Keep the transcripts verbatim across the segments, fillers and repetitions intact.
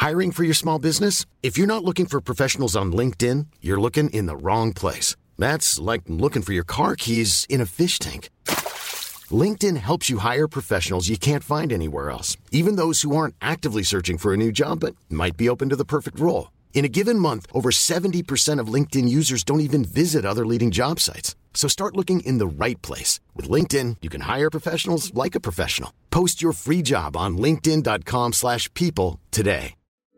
Hiring for your small business? If you're not looking for professionals on LinkedIn, you're looking in the wrong place. That's like looking for your car keys in a fish tank. LinkedIn helps you hire professionals you can't find anywhere else, even those who aren't actively searching for a new job but might be open to the perfect role. In a given month, over seventy percent of LinkedIn users don't even visit other leading job sites. So start looking in the right place. With LinkedIn, you can hire professionals like a professional. Post your free job on linkedin.com slash people today.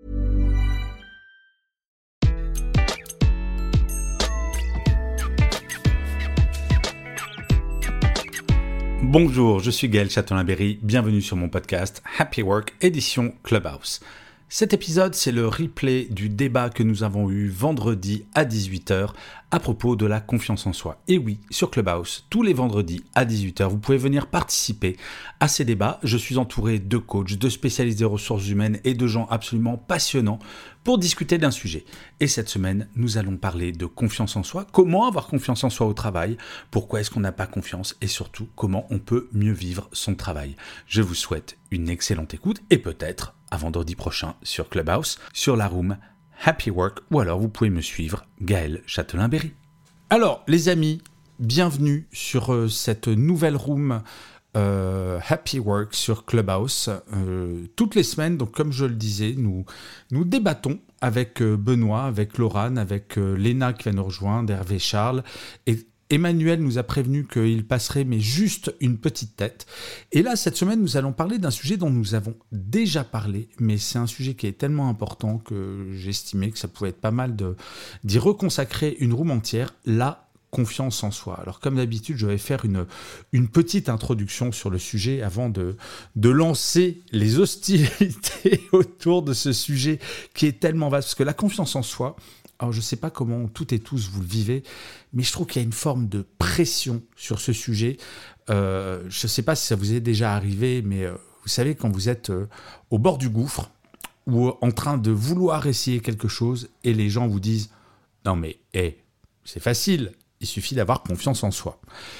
Bonjour, je suis Gaël Châtelain-Berry, bienvenue sur mon podcast Happy Work, édition Clubhouse. Cet épisode, c'est le replay du débat que nous avons eu vendredi à dix-huit heures à propos de la confiance en soi. Et oui, sur Clubhouse, tous les vendredis à dix-huit heures, vous pouvez venir participer à ces débats. Je suis entouré de coachs, de spécialistes des ressources humaines et de gens absolument passionnants pour discuter d'un sujet. Et cette semaine, nous allons parler de confiance en soi, comment avoir confiance en soi au travail, pourquoi est-ce qu'on n'a pas confiance et surtout comment on peut mieux vivre son travail. Je vous souhaite une excellente écoute et peut-être à vendredi prochain sur Clubhouse, sur la room Happy Work, ou alors vous pouvez me suivre, Gaël Châtelain-Berry. Alors les amis, bienvenue sur euh, cette nouvelle room euh, Happy Work sur Clubhouse. Euh, toutes les semaines, donc comme je le disais, nous, nous débattons avec euh, Benoît, avec Laurane, avec euh, Léna qui va nous rejoindre, Hervé Charles, et Emmanuel nous a prévenu qu'il passerait, mais juste une petite tête. Et là, cette semaine, nous allons parler d'un sujet dont nous avons déjà parlé, mais c'est un sujet qui est tellement important que j'estimais que ça pouvait être pas mal de, d'y reconsacrer une room entière, la confiance en soi. Alors, comme d'habitude, je vais faire une, une petite introduction sur le sujet avant de, de lancer les hostilités autour de ce sujet qui est tellement vaste. Parce que la confiance en soi, alors je ne sais pas comment toutes et tous vous le vivez, mais je trouve qu'il y a une forme de pression sur ce sujet. Euh, je ne sais pas si ça vous est déjà arrivé, mais euh, vous savez, quand vous êtes euh, au bord du gouffre ou en train de vouloir essayer quelque chose et les gens vous disent « Non mais, hey, c'est facile, il suffit d'avoir confiance en soi ».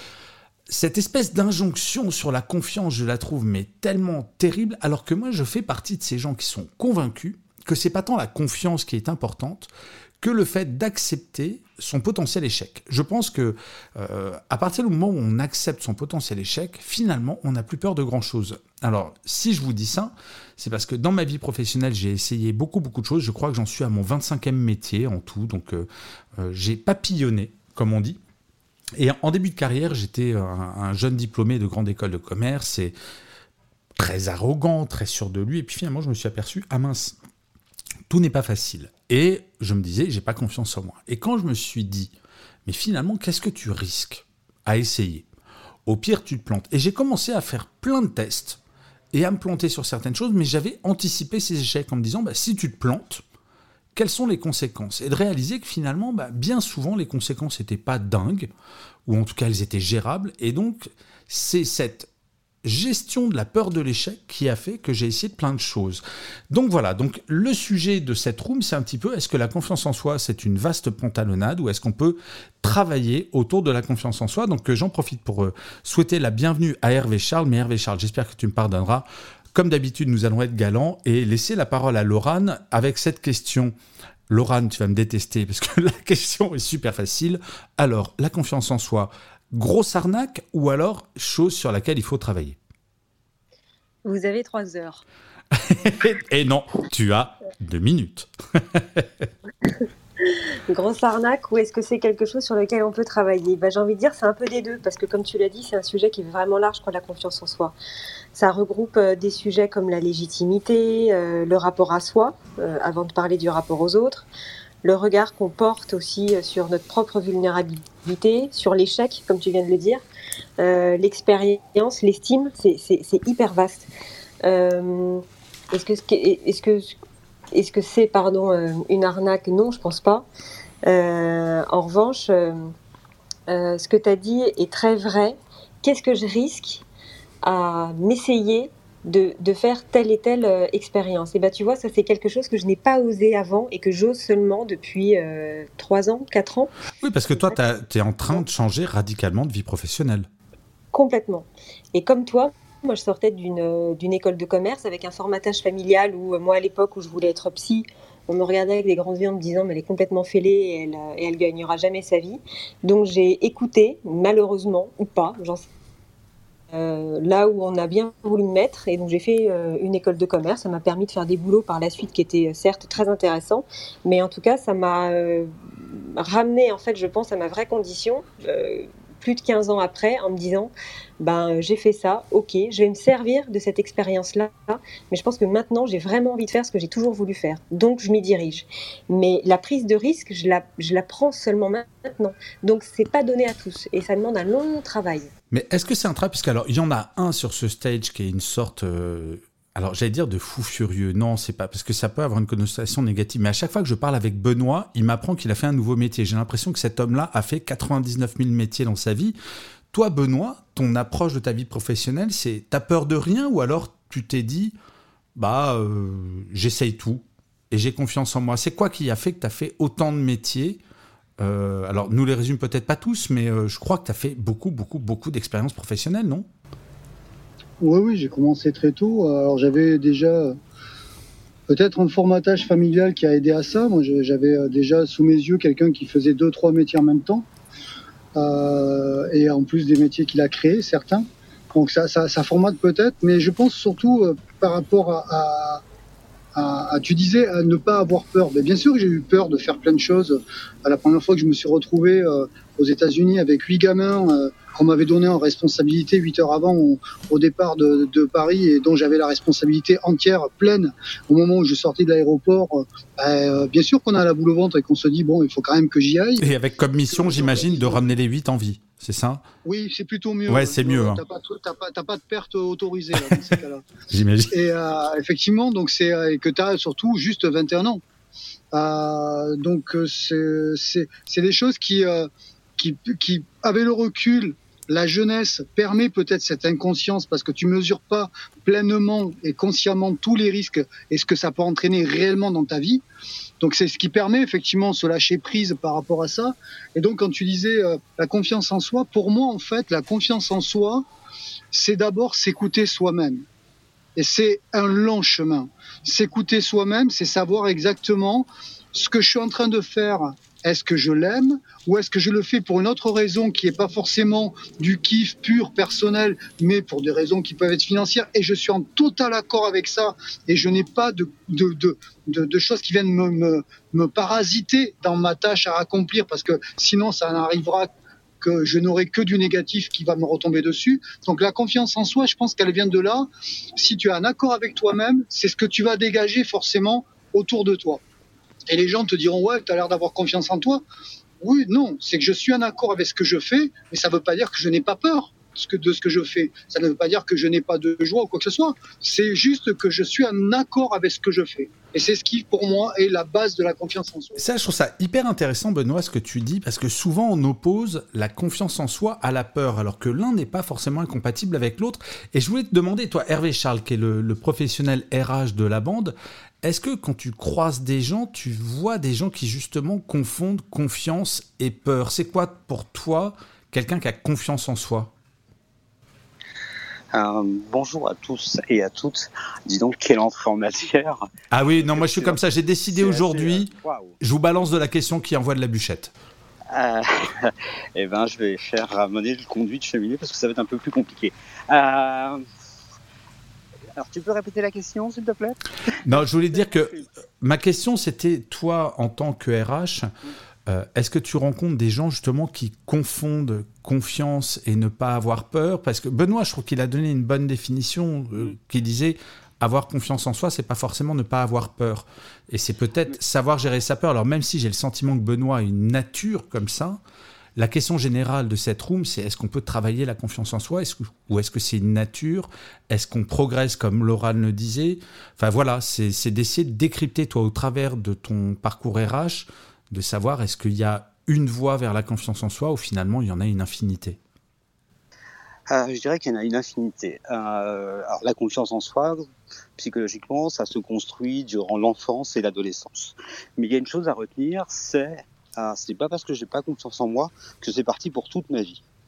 Cette espèce d'injonction sur la confiance, je la trouve mais tellement terrible, alors que moi je fais partie de ces gens qui sont convaincus que c'est pas tant la confiance qui est importante que le fait d'accepter son potentiel échec. Je pense que euh, à partir du moment où on accepte son potentiel échec, finalement, on n'a plus peur de grand-chose. Alors, si je vous dis ça, c'est parce que dans ma vie professionnelle, j'ai essayé beaucoup, beaucoup de choses. Je crois que j'en suis à mon vingt-cinquième métier en tout. Donc, euh, euh, j'ai papillonné, comme on dit. Et en début de carrière, j'étais un, un jeune diplômé de grande école de commerce et très arrogant, très sûr de lui. Et puis finalement, je me suis aperçu, ah mince, tout n'est pas facile. Et je me disais, j'ai pas confiance en moi. Et quand je me suis dit, mais finalement, qu'est-ce que tu risques à essayer ? Au pire, tu te plantes. Et j'ai commencé à faire plein de tests et à me planter sur certaines choses, mais j'avais anticipé ces échecs en me disant, bah, si tu te plantes, quelles sont les conséquences ? Et de réaliser que finalement, bah, bien souvent, les conséquences n'étaient pas dingues, ou en tout cas, elles étaient gérables. Et donc, c'est cette gestion de la peur de l'échec qui a fait que j'ai essayé de plein de choses. Donc voilà, donc le sujet de cette room, c'est un petit peu, est-ce que la confiance en soi, c'est une vaste pantalonnade ou est-ce qu'on peut travailler autour de la confiance en soi ? Donc j'en profite pour euh, souhaiter la bienvenue à Hervé Charles. Mais Hervé Charles, j'espère que tu me pardonneras. Comme d'habitude, nous allons être galants et laisser la parole à Laurane avec cette question. Laurane, tu vas me détester parce que la question est super facile. Alors, la confiance en soi, grosse arnaque ou alors chose sur laquelle il faut travailler ? Vous avez trois heures. Et non, tu as deux minutes. Grosse arnaque ou est-ce que c'est quelque chose sur lequel on peut travailler ? Ben, j'ai envie de dire c'est un peu des deux parce que comme tu l'as dit, c'est un sujet qui est vraiment large pour la confiance en soi. Ça regroupe euh, des sujets comme la légitimité, euh, le rapport à soi, euh, avant de parler du rapport aux autres, le regard qu'on porte aussi sur notre propre vulnérabilité, sur l'échec, comme tu viens de le dire, euh, l'expérience, l'estime, c'est, c'est, c'est hyper vaste. Euh, est-ce que, est-ce que, est-ce que c'est pardon, une arnaque ? Non, je pense pas. Euh, en revanche, euh, euh, ce que tu as dit est très vrai. Qu'est-ce que je risque à m'essayer De, de faire telle et telle euh, expérience. Et ben, tu vois, ça, c'est quelque chose que je n'ai pas osé avant et que j'ose seulement depuis euh, trois ans, quatre ans. Oui, parce que toi, tu es en train de changer radicalement de vie professionnelle. Complètement. Et comme toi, moi, je sortais d'une, euh, d'une école de commerce avec un formatage familial où, euh, moi, à l'époque où je voulais être psy, on me regardait avec des grands yeux en me disant, mais elle est complètement fêlée et elle, euh, et elle gagnera jamais sa vie. Donc, j'ai écouté, malheureusement, ou pas, j'en sais euh, là où on a bien voulu me mettre. Et donc, j'ai fait euh, une école de commerce. Ça m'a permis de faire des boulots par la suite qui étaient euh, certes très intéressants. Mais en tout cas, ça m'a euh, ramené, en fait, je pense, à ma vraie condition. Euh, plus de quinze ans après, en me disant, ben, j'ai fait ça, ok, je vais me servir de cette expérience-là, mais je pense que maintenant, j'ai vraiment envie de faire ce que j'ai toujours voulu faire. Donc, je m'y dirige. Mais la prise de risque, je la, je la prends seulement maintenant. Donc, c'est pas donné à tous. Et ça demande un long travail. Mais est-ce que c'est un travail, parce qu'alors, il y en a un sur ce stage qui est une sorte... Euh... Alors, j'allais dire de fou furieux. Non, c'est pas, parce que ça peut avoir une connotation négative. Mais à chaque fois que je parle avec Benoît, il m'apprend qu'il a fait un nouveau métier. J'ai l'impression que cet homme-là a fait quatre-vingt-dix-neuf mille métiers dans sa vie. Toi, Benoît, ton approche de ta vie professionnelle, c'est t'as peur de rien ou alors tu t'es dit, bah, euh, j'essaye tout et j'ai confiance en moi. C'est quoi qui a fait que t'as fait autant de métiers ? euh, Alors, nous les résume peut-être pas tous, mais euh, je crois que t'as fait beaucoup, beaucoup, beaucoup d'expériences professionnelles, non ? Oui, oui, j'ai commencé très tôt. Alors j'avais déjà peut-être un formatage familial qui a aidé à ça. Moi, j'avais déjà sous mes yeux quelqu'un qui faisait deux, trois métiers en même temps. Euh, et en plus des métiers qu'il a créés, certains. Donc ça, ça, ça formate peut-être, mais je pense surtout euh, par rapport à, à, à, à, tu disais, à ne pas avoir peur. Mais bien sûr que j'ai eu peur de faire plein de choses. À la première fois que je me suis retrouvé euh, aux États-Unis avec huit gamins euh, qu'on m'avait donné en responsabilité huit heures avant au, au départ de, de Paris et dont j'avais la responsabilité entière, pleine, au moment où je sortais de l'aéroport, euh, bien sûr qu'on a la boule au ventre et qu'on se dit, bon, il faut quand même que j'y aille. Et avec comme mission, j'imagine, de ramener les huit en vie, c'est ça ? Oui, c'est plutôt mieux. Ouais, c'est tu mieux. vois, Hein. T'as pas, t'as pas, t'as pas de perte autorisée là, dans ces cas-là. J'imagine. Et euh, effectivement, donc c'est et que tu as surtout juste vingt et un ans. Euh, donc c'est, c'est, c'est des choses qui, euh, qui, qui, avec le recul, la jeunesse permet peut-être cette inconscience parce que tu mesures pas pleinement et consciemment tous les risques et ce que ça peut entraîner réellement dans ta vie. Donc c'est ce qui permet effectivement de se lâcher prise par rapport à ça. Et donc quand tu disais euh, la confiance en soi, pour moi en fait la confiance en soi, c'est d'abord s'écouter soi-même. Et c'est un long chemin. S'écouter soi-même, c'est savoir exactement ce que je suis en train de faire. Est-ce que je l'aime ou est-ce que je le fais pour une autre raison qui n'est pas forcément du kiff pur personnel, mais pour des raisons qui peuvent être financières. Et je suis en total accord avec ça. Et je n'ai pas de, de, de, de, de choses qui viennent me, me, me parasiter dans ma tâche à accomplir parce que sinon ça n'arrivera que je n'aurai que du négatif qui va me retomber dessus. Donc la confiance en soi, je pense qu'elle vient de là. Si tu es en accord avec toi-même, c'est ce que tu vas dégager forcément autour de toi. Et les gens te diront, ouais, tu as l'air d'avoir confiance en toi. Oui, non, c'est que je suis en accord avec ce que je fais, mais ça ne veut pas dire que je n'ai pas peur de ce que je fais. Ça ne veut pas dire que je n'ai pas de joie ou quoi que ce soit. C'est juste que je suis en accord avec ce que je fais. Et c'est ce qui, pour moi, est la base de la confiance en soi. Ça, je trouve ça hyper intéressant, Benoît, ce que tu dis, parce que souvent, on oppose la confiance en soi à la peur, alors que l'un n'est pas forcément incompatible avec l'autre. Et je voulais te demander, toi, Hervé Charles, qui est le, le professionnel R H de la bande, est-ce que quand tu croises des gens, tu vois des gens qui, justement, confondent confiance et peur ? C'est quoi, pour toi, quelqu'un qui a confiance en soi ? Euh, bonjour à tous et à toutes. Dis donc, quelle entrée en matière. Ah oui, non, moi je suis comme ça. J'ai décidé c'est aujourd'hui, assez, euh, wow. je vous balance de la question qui envoie de la bûchette. Euh, eh ben, je vais faire ramener le conduit de cheminée parce que ça va être un peu plus compliqué. Euh, alors, tu peux répéter la question, s'il te plaît ? Non, je voulais dire que ma question, c'était, toi, en tant que R H, Euh, est-ce que tu rencontres des gens justement qui confondent confiance et ne pas avoir peur ? Parce que Benoît, je trouve qu'il a donné une bonne définition euh, qui disait avoir confiance en soi, c'est pas forcément ne pas avoir peur. Et c'est peut-être savoir gérer sa peur. Alors même si j'ai le sentiment que Benoît a une nature comme ça, la question générale de cette room, c'est est-ce qu'on peut travailler la confiance en soi est-ce que, ou est-ce que c'est une nature ? Est-ce qu'on progresse comme Laurent le disait ? Enfin voilà, c'est, c'est d'essayer de décrypter toi au travers de ton parcours R H, de savoir est-ce qu'il y a une voie vers la confiance en soi ou finalement il y en a une infinité ? euh, Je dirais qu'il y en a une infinité. Euh, alors la confiance en soi, psychologiquement, ça se construit durant l'enfance et l'adolescence. Mais il y a une chose à retenir, c'est euh, c'est pas parce que j'ai pas confiance en moi que c'est parti pour toute ma vie.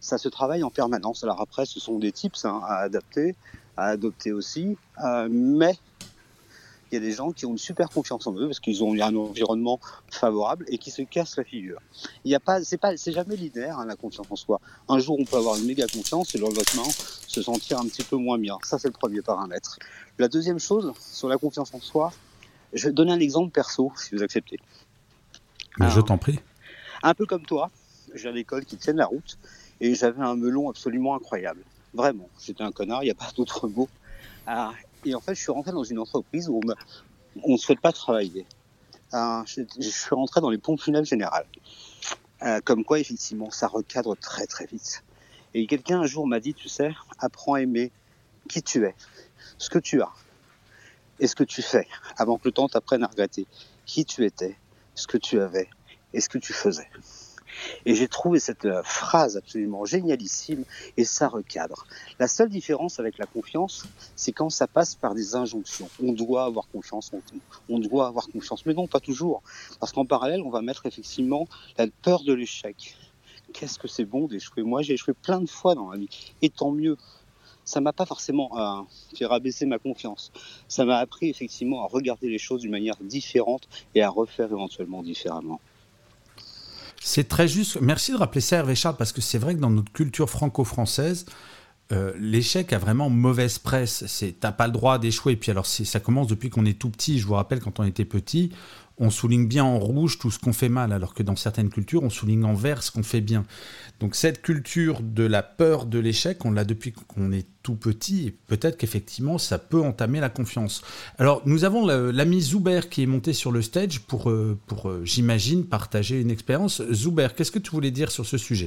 ça se travaille en permanence. Alors après, ce sont des tips hein, à adapter, à adopter aussi, euh, mais il y a des gens qui ont une super confiance en eux parce qu'ils ont un environnement favorable et qui se cassent la figure. Il y a pas, c'est pas, c'est jamais linéaire hein, la confiance en soi. Un jour, on peut avoir une méga confiance et le lendemain, se sentir un petit peu moins bien. Ça, c'est le premier paramètre. La deuxième chose, sur la confiance en soi, je vais donner un exemple perso, si vous acceptez. Mais Alors, je t'en prie. Un peu comme toi, j'ai une école qui tienne la route et j'avais un melon absolument incroyable. Vraiment, j'étais un connard, il n'y a pas d'autre mot. Ah, et en fait, je suis rentré dans une entreprise où on ne souhaite pas travailler. Euh, je, je suis rentré dans les pompes funèbres générales. Euh, comme quoi, effectivement, ça recadre très très vite. Et quelqu'un un jour m'a dit, tu sais, apprends à aimer qui tu es, ce que tu as et ce que tu fais, avant que le temps t'apprenne à regretter qui tu étais, ce que tu avais et ce que tu faisais. Et j'ai trouvé cette euh, phrase absolument génialissime et ça recadre. La seule différence avec la confiance, c'est quand ça passe par des injonctions. On doit avoir confiance en tout. On doit avoir confiance. Mais non, pas toujours. Parce qu'en parallèle, on va mettre effectivement la peur de l'échec. Qu'est-ce que c'est bon d'échouer ? Moi, j'ai échoué plein de fois dans ma vie. Et tant mieux. Ça m'a pas forcément euh, fait rabaisser ma confiance. Ça m'a appris effectivement à regarder les choses d'une manière différente et à refaire éventuellement différemment. C'est très juste. Merci de rappeler ça, Hervé Charles, parce que c'est vrai que dans notre culture franco-française, euh, l'échec a vraiment mauvaise presse. C'est, t'as pas le droit d'échouer. Et puis alors, c'est, ça commence depuis qu'on est tout petit. Je vous rappelle, quand on était petit, on souligne bien en rouge tout ce qu'on fait mal, alors que dans certaines cultures, on souligne en vert ce qu'on fait bien. Donc cette culture de la peur de l'échec, on l'a depuis qu'on est tout petit, et peut-être qu'effectivement, ça peut entamer la confiance. Alors, nous avons l'ami Zuber qui est monté sur le stage pour, euh, pour euh, j'imagine, partager une expérience. Zuber, qu'est-ce que tu voulais dire sur ce sujet ?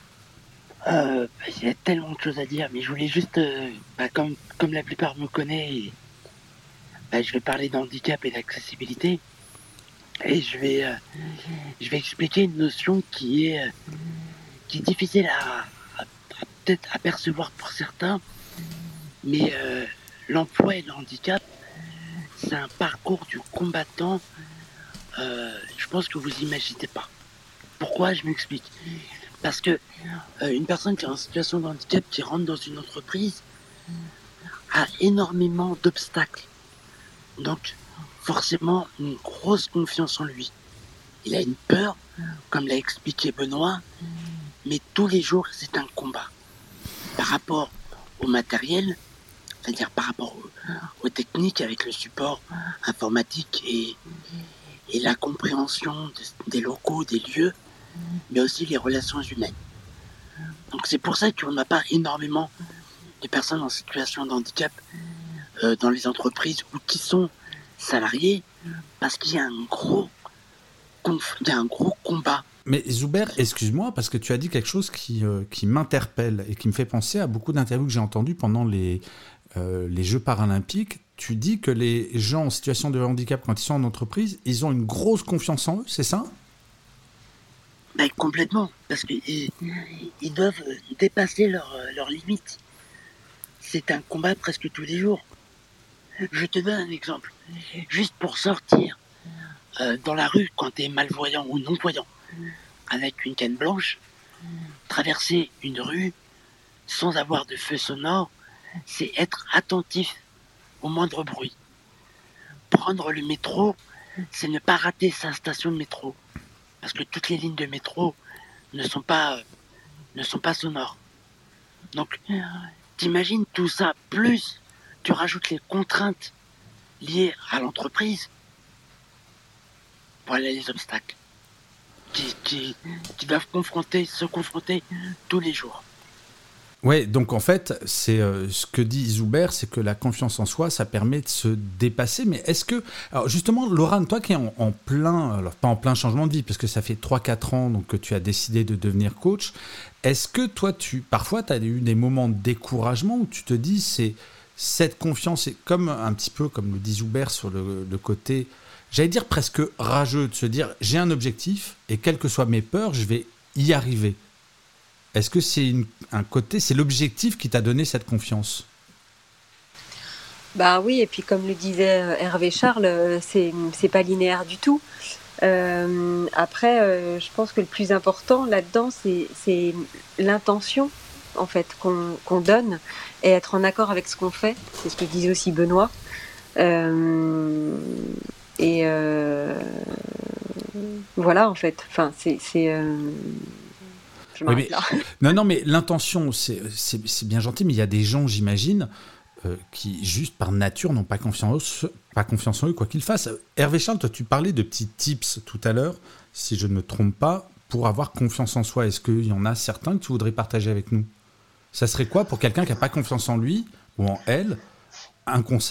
Euh, il y a tellement de choses à dire, mais je voulais juste, euh, bah, comme, comme la plupart me connaissent, bah, je vais parler d'handicap et d'accessibilité. Et je vais, euh, je vais expliquer une notion qui est, euh, qui est difficile à, à, à peut-être apercevoir pour certains, mais euh, l'emploi et le handicap, c'est un parcours du combattant, euh, je pense que vous imaginez pas. Pourquoi ? Je m'explique. Parce que euh, une personne qui est en situation de handicap, qui rentre dans une entreprise, a énormément d'obstacles. Donc, forcément, une grosse confiance en lui. Il a une peur, comme l'a expliqué Benoît, mais tous les jours, c'est un combat. Par rapport au matériel, c'est-à-dire par rapport aux, aux techniques avec le support informatique et, et la compréhension de, des locaux, des lieux, mais aussi les relations humaines. Donc c'est pour ça qu'on n'a pas énormément de personnes en situation de handicap euh, dans les entreprises ou qui sont salariés, parce qu'il y a un gros, conf... il y a un gros combat. Mais Zuber, excuse-moi, parce que tu as dit quelque chose qui, euh, qui m'interpelle et qui me fait penser à beaucoup d'interviews que j'ai entendues pendant les, euh, les Jeux paralympiques. Tu dis que les gens en situation de handicap, quand ils sont en entreprise, ils ont une grosse confiance en eux, c'est ça ? Ben, complètement, parce qu'ils ils doivent dépasser leurs leur limites. C'est un combat presque tous les jours. Je te donne un exemple. Juste pour sortir euh, dans la rue quand tu es malvoyant ou non-voyant, avec une canne blanche, traverser une rue sans avoir de feu sonore, c'est être attentif au moindre bruit. Prendre le métro, c'est ne pas rater sa station de métro. Parce que toutes les lignes de métro ne sont pas, euh, ne sont pas sonores. Donc, t'imagines tout ça, plus tu rajoutes les contraintes liées à l'entreprise. Voilà les obstacles qui, qui, qui doivent confronter, se confronter tous les jours. Ouais, donc en fait, c'est euh, ce que dit Zuber, c'est que la confiance en soi, ça permet de se dépasser. Mais est-ce que, alors justement, Laurent, toi qui es en, en plein, alors pas en plein changement de vie, parce que ça fait trois quatre ans donc, que tu as décidé de devenir coach, est-ce que toi, tu, parfois, tu as eu des moments de découragement où tu te dis, c'est cette confiance, c'est comme un petit peu, comme le dit Zuber, sur le, le côté, j'allais dire presque rageux, de se dire, j'ai un objectif, et quelles que soient mes peurs, je vais y arriver. Est-ce que c'est une, un côté, c'est l'objectif qui t'a donné cette confiance ? Bah oui, et puis comme le disait Hervé Charles, c'est, c'est pas linéaire du tout. Euh, après, euh, je pense que le plus important là-dedans, c'est, c'est l'intention en fait qu'on, qu'on donne et être en accord avec ce qu'on fait. C'est ce que disait aussi Benoît. Euh, et euh, voilà en fait. Enfin, c'est, c'est euh, je m'arrête Oui, là. Non, non, mais l'intention, c'est, c'est, c'est bien gentil, mais il y a des gens, j'imagine, euh, qui, juste par nature, n'ont pas confiance, pas confiance en eux, quoi qu'ils fassent. Hervé Charles, toi, tu parlais de petits tips tout à l'heure, si je ne me trompe pas, pour avoir confiance en soi. Est-ce qu'il y en a certains que tu voudrais partager avec nous ? Ça serait quoi, pour quelqu'un qui n'a pas confiance en lui ou en elle, un conseil ?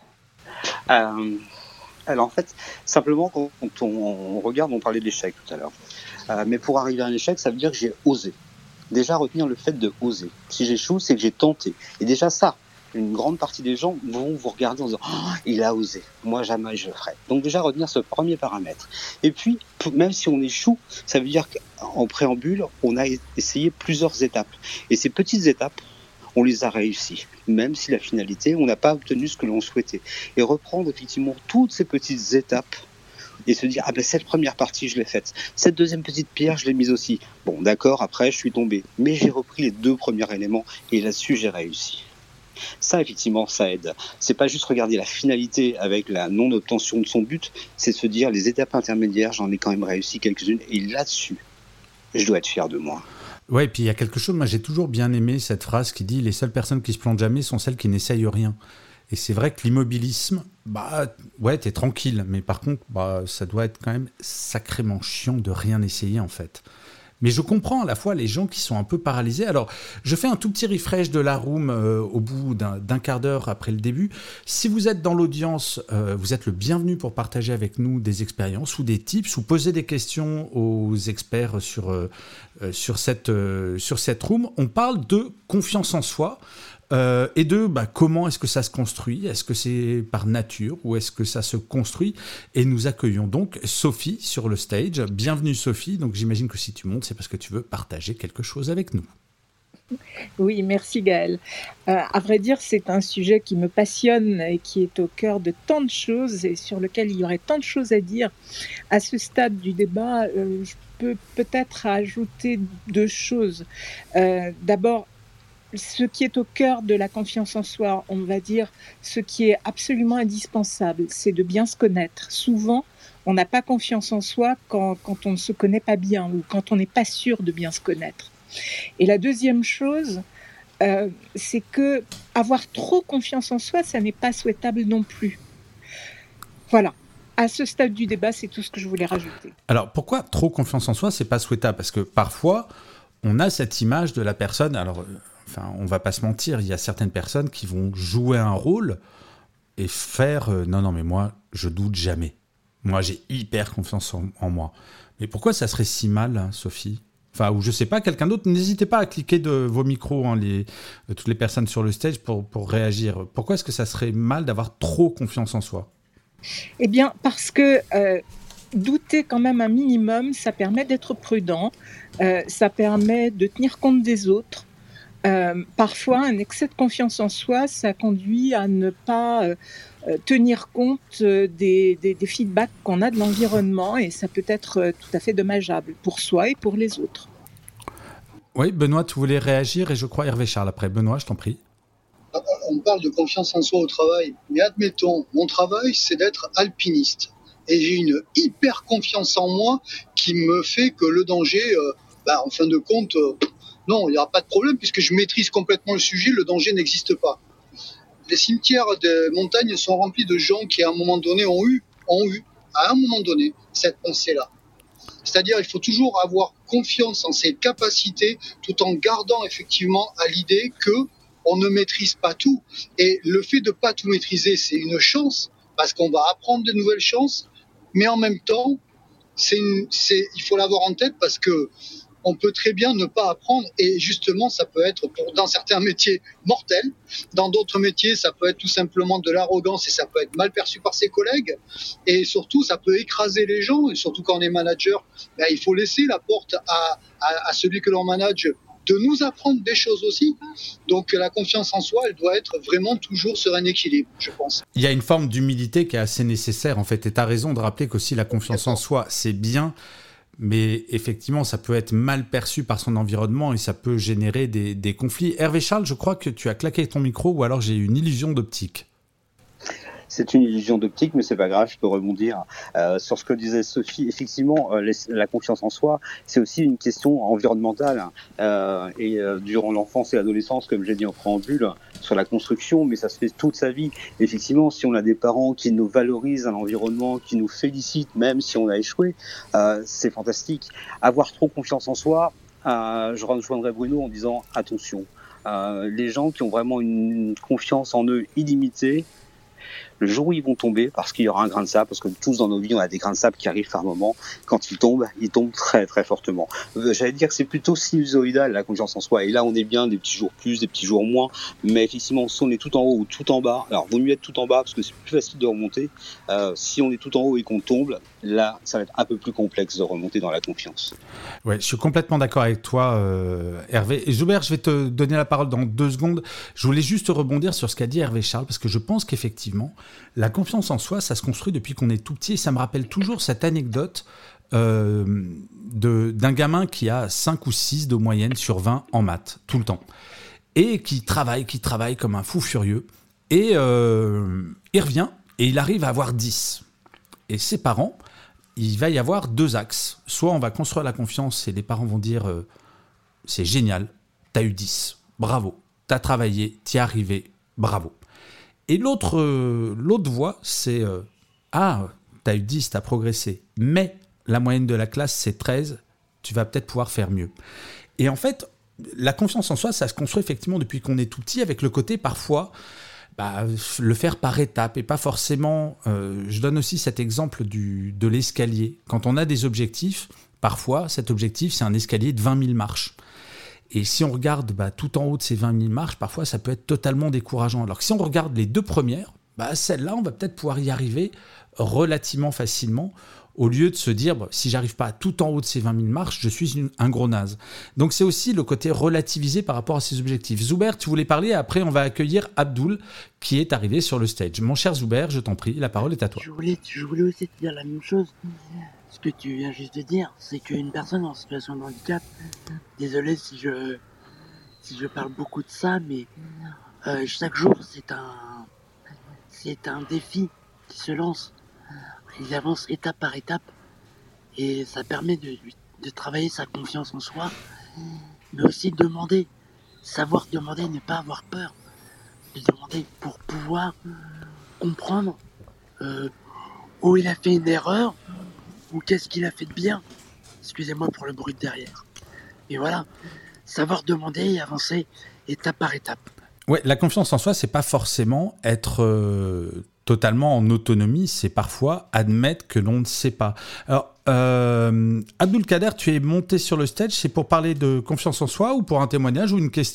Euh, alors en fait, simplement quand on, on regarde, on parlait de l'échec tout à l'heure. Euh, mais pour arriver à un échec, ça veut dire que j'ai osé. Déjà retenir le fait de oser. Si j'échoue, c'est que j'ai tenté. Et déjà ça, une grande partie des gens vont vous regarder en disant oh, il a osé, moi jamais je le ferai. Donc déjà retenir ce premier paramètre. Et puis, même si on échoue, ça veut dire qu'en préambule, on a essayé plusieurs étapes. Et ces petites étapes, on les a réussies, même si la finalité, on n'a pas obtenu ce que l'on souhaitait. Et reprendre effectivement toutes ces petites étapes et se dire, ah ben cette première partie, je l'ai faite. Cette deuxième petite pierre, je l'ai mise aussi. Bon, d'accord, après, je suis tombé. Mais j'ai repris les deux premiers éléments et là-dessus, j'ai réussi. Ça, effectivement, ça aide. C'est pas juste regarder la finalité avec la non-obtention de son but, c'est se dire, les étapes intermédiaires, j'en ai quand même réussi quelques-unes et là-dessus, je dois être fier de moi. Ouais, et puis il y a quelque chose, moi j'ai toujours bien aimé cette phrase qui dit « Les seules personnes qui se plantent jamais sont celles qui n'essayent rien ». Et c'est vrai que l'immobilisme, bah ouais, t'es tranquille, mais par contre, bah, ça doit être quand même sacrément chiant de rien essayer en fait. Mais je comprends à la fois les gens qui sont un peu paralysés. Alors, je fais un tout petit refresh de la room euh, au bout d'un, d'un quart d'heure après le début. Si vous êtes dans l'audience, euh, vous êtes le bienvenu pour partager avec nous des expériences ou des tips ou poser des questions aux experts sur, euh, sur, cette, euh, sur cette room. On parle de confiance en soi. Euh, et de bah, comment est-ce que ça se construit ? Est-ce que c'est par nature ou est-ce que ça se construit ? Et nous accueillons donc Sophie sur le stage. Bienvenue Sophie, donc j'imagine que si tu montes, c'est parce que tu veux partager quelque chose avec nous. Oui, merci Gaël. Euh, à vrai dire, c'est un sujet qui me passionne et qui est au cœur de tant de choses et sur lequel il y aurait tant de choses à dire. À ce stade du débat, euh, je peux peut-être ajouter deux choses. Euh, d'abord, ce qui est au cœur de la confiance en soi, on va dire, ce qui est absolument indispensable, c'est de bien se connaître. Souvent, on n'a pas confiance en soi quand, quand on ne se connaît pas bien ou quand on n'est pas sûr de bien se connaître. Et la deuxième chose, euh, c'est que avoir trop confiance en soi, ça n'est pas souhaitable non plus. Voilà. À ce stade du débat, c'est tout ce que je voulais rajouter. Alors, pourquoi trop confiance en soi, c'est pas souhaitable ? Parce que parfois, on a cette image de la personne... Alors, enfin, on va pas se mentir, il y a certaines personnes qui vont jouer un rôle et faire euh, non, non, mais moi, je doute jamais. Moi, j'ai hyper confiance en, en moi. Mais pourquoi ça serait si mal, hein, Sophie ? Enfin, ou je sais pas, quelqu'un d'autre, n'hésitez pas à cliquer de vos micros, hein, les, euh, toutes les personnes sur le stage pour, pour réagir. Pourquoi est-ce que ça serait mal d'avoir trop confiance en soi ? Eh bien, parce que euh, douter quand même un minimum, ça permet d'être prudent, euh, ça permet de tenir compte des autres. Euh, parfois, un excès de confiance en soi, ça conduit à ne pas euh, tenir compte euh, des, des, des feedbacks qu'on a de l'environnement et ça peut être euh, tout à fait dommageable pour soi et pour les autres. Oui, Benoît, tu voulais réagir et je crois Hervé Charles après. Benoît, je t'en prie. On parle de confiance en soi au travail, mais admettons, mon travail, c'est d'être alpiniste. Et j'ai une hyper confiance en moi qui me fait que le danger, euh, bah, en fin de compte... Euh, non, il n'y aura pas de problème puisque je maîtrise complètement le sujet, le danger n'existe pas. Les cimetières de montagne sont remplis de gens qui à un moment donné ont eu, ont eu à un moment donné cette pensée-là. C'est-à-dire il faut toujours avoir confiance en ses capacités tout en gardant effectivement à l'idée qu'on ne maîtrise pas tout. Et le fait de ne pas tout maîtriser, c'est une chance parce qu'on va apprendre de nouvelles chances, mais en même temps, c'est une, c'est, il faut l'avoir en tête parce que on peut très bien ne pas apprendre et justement ça peut être pour, dans certains métiers mortel, dans d'autres métiers ça peut être tout simplement de l'arrogance et ça peut être mal perçu par ses collègues et surtout ça peut écraser les gens et surtout quand on est manager, ben, il faut laisser la porte à, à, à celui que l'on manage de nous apprendre des choses aussi. Donc la confiance en soi, elle doit être vraiment toujours sur un équilibre, je pense. Il y a une forme d'humilité qui est assez nécessaire en fait, et tu as raison de rappeler qu'aussi la confiance en soi, c'est bien, mais effectivement, ça peut être mal perçu par son environnement et ça peut générer des, des conflits. Hervé Charles, je crois que tu as claqué ton micro ou alors j'ai une illusion d'optique. C'est une illusion d'optique, mais c'est pas grave, je peux rebondir euh, sur ce que disait Sophie. Effectivement, euh, les, la confiance en soi, c'est aussi une question environnementale. Euh, et euh, durant l'enfance et l'adolescence, comme j'ai dit en préambule, sur la construction, mais ça se fait toute sa vie. Effectivement, si on a des parents qui nous valorisent à l'environnement, qui nous félicitent, même si on a échoué, euh, c'est fantastique. Avoir trop confiance en soi, euh, je rejoindrai Bruno en disant attention. Euh, les gens qui ont vraiment une confiance en eux illimitée, le jour où ils vont tomber, parce qu'il y aura un grain de sable, parce que tous dans nos vies, on a des grains de sable qui arrivent par moment, quand ils tombent, ils tombent très très fortement. Euh, j'allais dire que c'est plutôt sinusoïdal, la confiance en soi, et là on est bien, des petits jours plus, des petits jours moins, mais effectivement, si on est tout en haut ou tout en bas, alors vaut mieux être tout en bas, parce que c'est plus facile de remonter. Euh, si on est tout en haut et qu'on tombe, là, ça va être un peu plus complexe de remonter dans la confiance. Ouais, je suis complètement d'accord avec toi, euh, Hervé. Et Joubert, je vais te donner la parole dans deux secondes. Je voulais juste rebondir sur ce qu'a dit Hervé Charles, parce que je pense qu'effectivement, la confiance en soi, ça se construit depuis qu'on est tout petit. Et ça me rappelle toujours cette anecdote euh, de, d'un gamin qui a cinq ou six de moyenne sur vingt en maths, tout le temps. Et qui travaille, qui travaille comme un fou furieux. Et euh, il revient et il arrive à avoir dix. Et ses parents, il va y avoir deux axes. Soit on va construire la confiance et les parents vont dire euh, « c'est génial, t'as eu dix, bravo, t'as travaillé, t'y es arrivé, bravo ». Et l'autre, euh, l'autre voie, c'est euh, « ah, t'as eu dix, t'as progressé, mais la moyenne de la classe, c'est treize, tu vas peut-être pouvoir faire mieux ». Et en fait, la confiance en soi, ça se construit effectivement depuis qu'on est tout petit, avec le côté parfois... Bah, le faire par étapes et pas forcément... Euh, je donne aussi cet exemple du, de l'escalier. Quand on a des objectifs, parfois, cet objectif, c'est un escalier de vingt mille marches. Et si on regarde bah, tout en haut de ces vingt mille marches, parfois, ça peut être totalement décourageant. Alors que si on regarde les deux premières, bah, celle-là, on va peut-être pouvoir y arriver relativement facilement, au lieu de se dire, bah, si j'arrive pas tout en haut de ces vingt mille marches, je suis une, un gros naze. Donc c'est aussi le côté relativisé par rapport à ces objectifs. Zoubert, tu voulais parler, après on va accueillir Abdoul, qui est arrivé sur le stage. Mon cher Zoubert, je t'en prie, la parole est à toi. Je voulais, je voulais aussi te dire la même chose. Ce que tu viens juste de dire, c'est qu'une personne en situation de handicap, désolé si je, si je parle beaucoup de ça, mais euh, chaque jour c'est un, c'est un défi qui se lance. Il avance étape par étape et ça permet de, de travailler sa confiance en soi, mais aussi de demander, savoir demander, ne pas avoir peur de demander pour pouvoir comprendre euh, où il a fait une erreur ou qu'est-ce qu'il a fait de bien. Excusez-moi pour le bruit de derrière. Et voilà, savoir demander et avancer étape par étape. Ouais, la confiance en soi, c'est pas forcément être euh, totalement en autonomie, c'est parfois admettre que l'on ne sait pas. Alors, euh, Abdulkader, tu es monté sur le stage, c'est pour parler de confiance en soi ou pour un témoignage ou une question ?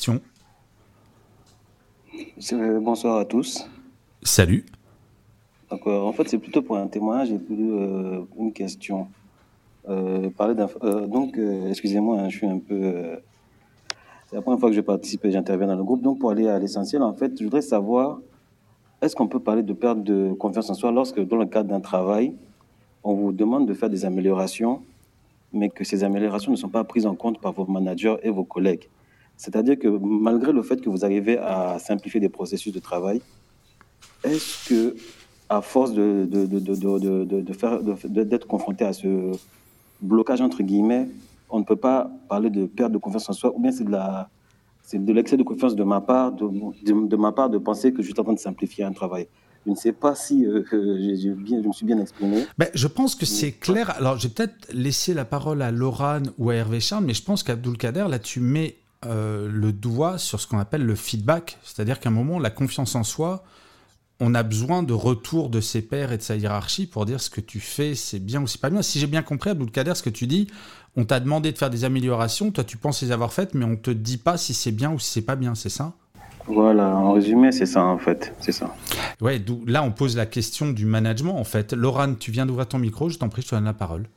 Bonsoir à tous. Salut. Donc, euh, en fait, c'est plutôt pour un témoignage et plus euh, une question. Euh, parler d'un, euh, donc, euh, excusez-moi, hein, je suis un peu... Euh, c'est la première fois que je participe et j'interviens dans le groupe. Donc, pour aller à l'essentiel, en fait, je voudrais savoir, est-ce qu'on peut parler de perte de confiance en soi lorsque, dans le cadre d'un travail, on vous demande de faire des améliorations, mais que ces améliorations ne sont pas prises en compte par vos managers et vos collègues. C'est-à-dire que malgré le fait que vous arrivez à simplifier des processus de travail, est-ce que, à force de, de, de, de, de, de, de faire, de, d'être confronté à ce blocage, entre guillemets, on ne peut pas parler de perte de confiance en soi, ou bien c'est de, la, c'est de l'excès de confiance de ma part, de, de, de ma part de penser que je suis en train de simplifier un travail. Je ne sais pas si euh, je, bien, je me suis bien exprimé. Ben, je pense que c'est clair. Alors, j'ai peut-être laissé la parole à Laurane ou à Hervé Charles, mais je pense qu'Abdulkader, là, tu mets euh, le doigt sur ce qu'on appelle le feedback. C'est-à-dire qu'à un moment, la confiance en soi, on a besoin de retour de ses pairs et de sa hiérarchie pour dire ce que tu fais, c'est bien ou c'est pas bien. Si j'ai bien compris, Abdulkader, ce que tu dis, on t'a demandé de faire des améliorations, toi tu penses les avoir faites, mais on te dit pas si c'est bien ou si c'est pas bien, c'est ça ? Voilà, en résumé, c'est ça en fait, c'est ça. Ouais, d'où, là on pose la question du management en fait. Laurane, tu viens d'ouvrir ton micro, je t'en prie, je te donne la parole.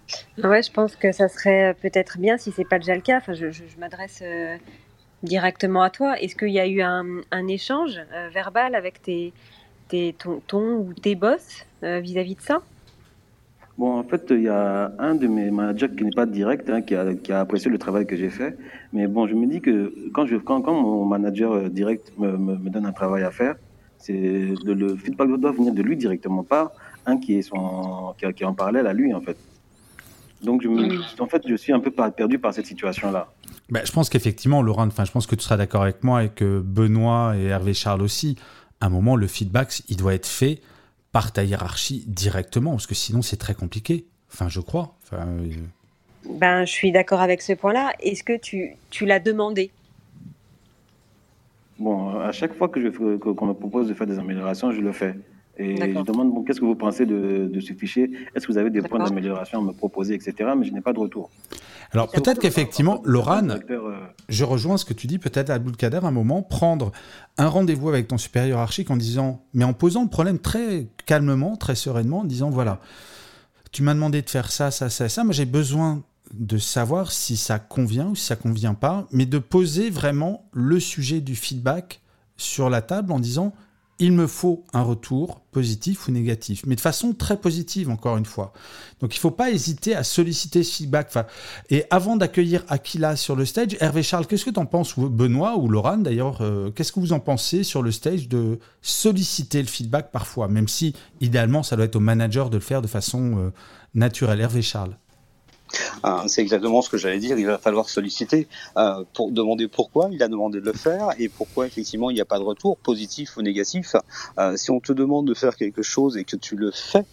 Ouais, je pense que ça serait peut-être bien si c'est pas déjà le cas. Enfin, je, je- je m'adresse euh, directement à toi. Est-ce qu'il y a eu un, un échange euh, verbal avec tes, tes, ton, ton ou tes boss euh, vis-à-vis de ça? Bon, en fait, il y a un de mes managers qui n'est pas direct, hein, qui a, qui a apprécié le travail que j'ai fait. Mais bon, je me dis que quand, je, quand, quand mon manager euh, direct me, me, me donne un travail à faire, c'est le, le feedback doit venir de lui directement, pas un qui est, son, qui, est- qui est en parallèle à lui, en fait. Donc, je me, en fait, je suis un peu par- perdu par cette situation-là. Ben, je pense qu'effectivement, Laurent, enfin, je pense que tu seras d'accord avec moi et que Benoît et Hervé Charles aussi, à un moment, le feedback, il doit être fait par ta hiérarchie directement, parce que sinon, c'est très compliqué. Enfin, je crois. Enfin, euh, Ben, je suis d'accord avec ce point-là. Est-ce que tu, tu l'as demandé? Bon, à chaque fois que je, fais- que- qu'on me propose de faire des améliorations, je le fais. Et je D'accord, demande, bon, qu'est-ce que vous pensez de, de ce fichier? Est-ce que vous avez des points d'accord. d'amélioration à me proposer, et cetera. Mais je n'ai pas de retour. Alors, J'avoue. peut-être Parfois, qu'effectivement, parfois, certains Laurent, directeurs, euh, je rejoins ce que tu dis, peut-être à Abdulkader, à un moment, prendre un rendez-vous avec ton supérieur hiérarchique en disant, mais en posant le problème très calmement, très sereinement, en disant, voilà, tu m'as demandé de faire ça, ça, ça, ça, moi j'ai besoin de savoir si ça convient ou si ça convient pas, mais de poser vraiment le sujet du feedback sur la table en disant, il me faut un retour positif ou négatif, mais de façon très positive, encore une fois. Donc il ne faut pas hésiter à solliciter ce feedback. Enfin, et avant d'accueillir Aquila sur le stage, Hervé Charles, qu'est-ce que tu en penses, ou Benoît ou Laurent d'ailleurs, euh, qu'est-ce que vous en pensez sur le stage de solliciter le feedback parfois, même si idéalement ça doit être au manager de le faire de façon euh, naturelle. Hervé Charles. Ah, c'est exactement ce que j'allais dire. Il va falloir solliciter euh, pour demander pourquoi il a demandé de le faire et pourquoi effectivement il n'y a pas de retour, positif ou négatif. Euh, si on te demande de faire quelque chose et que tu le fais,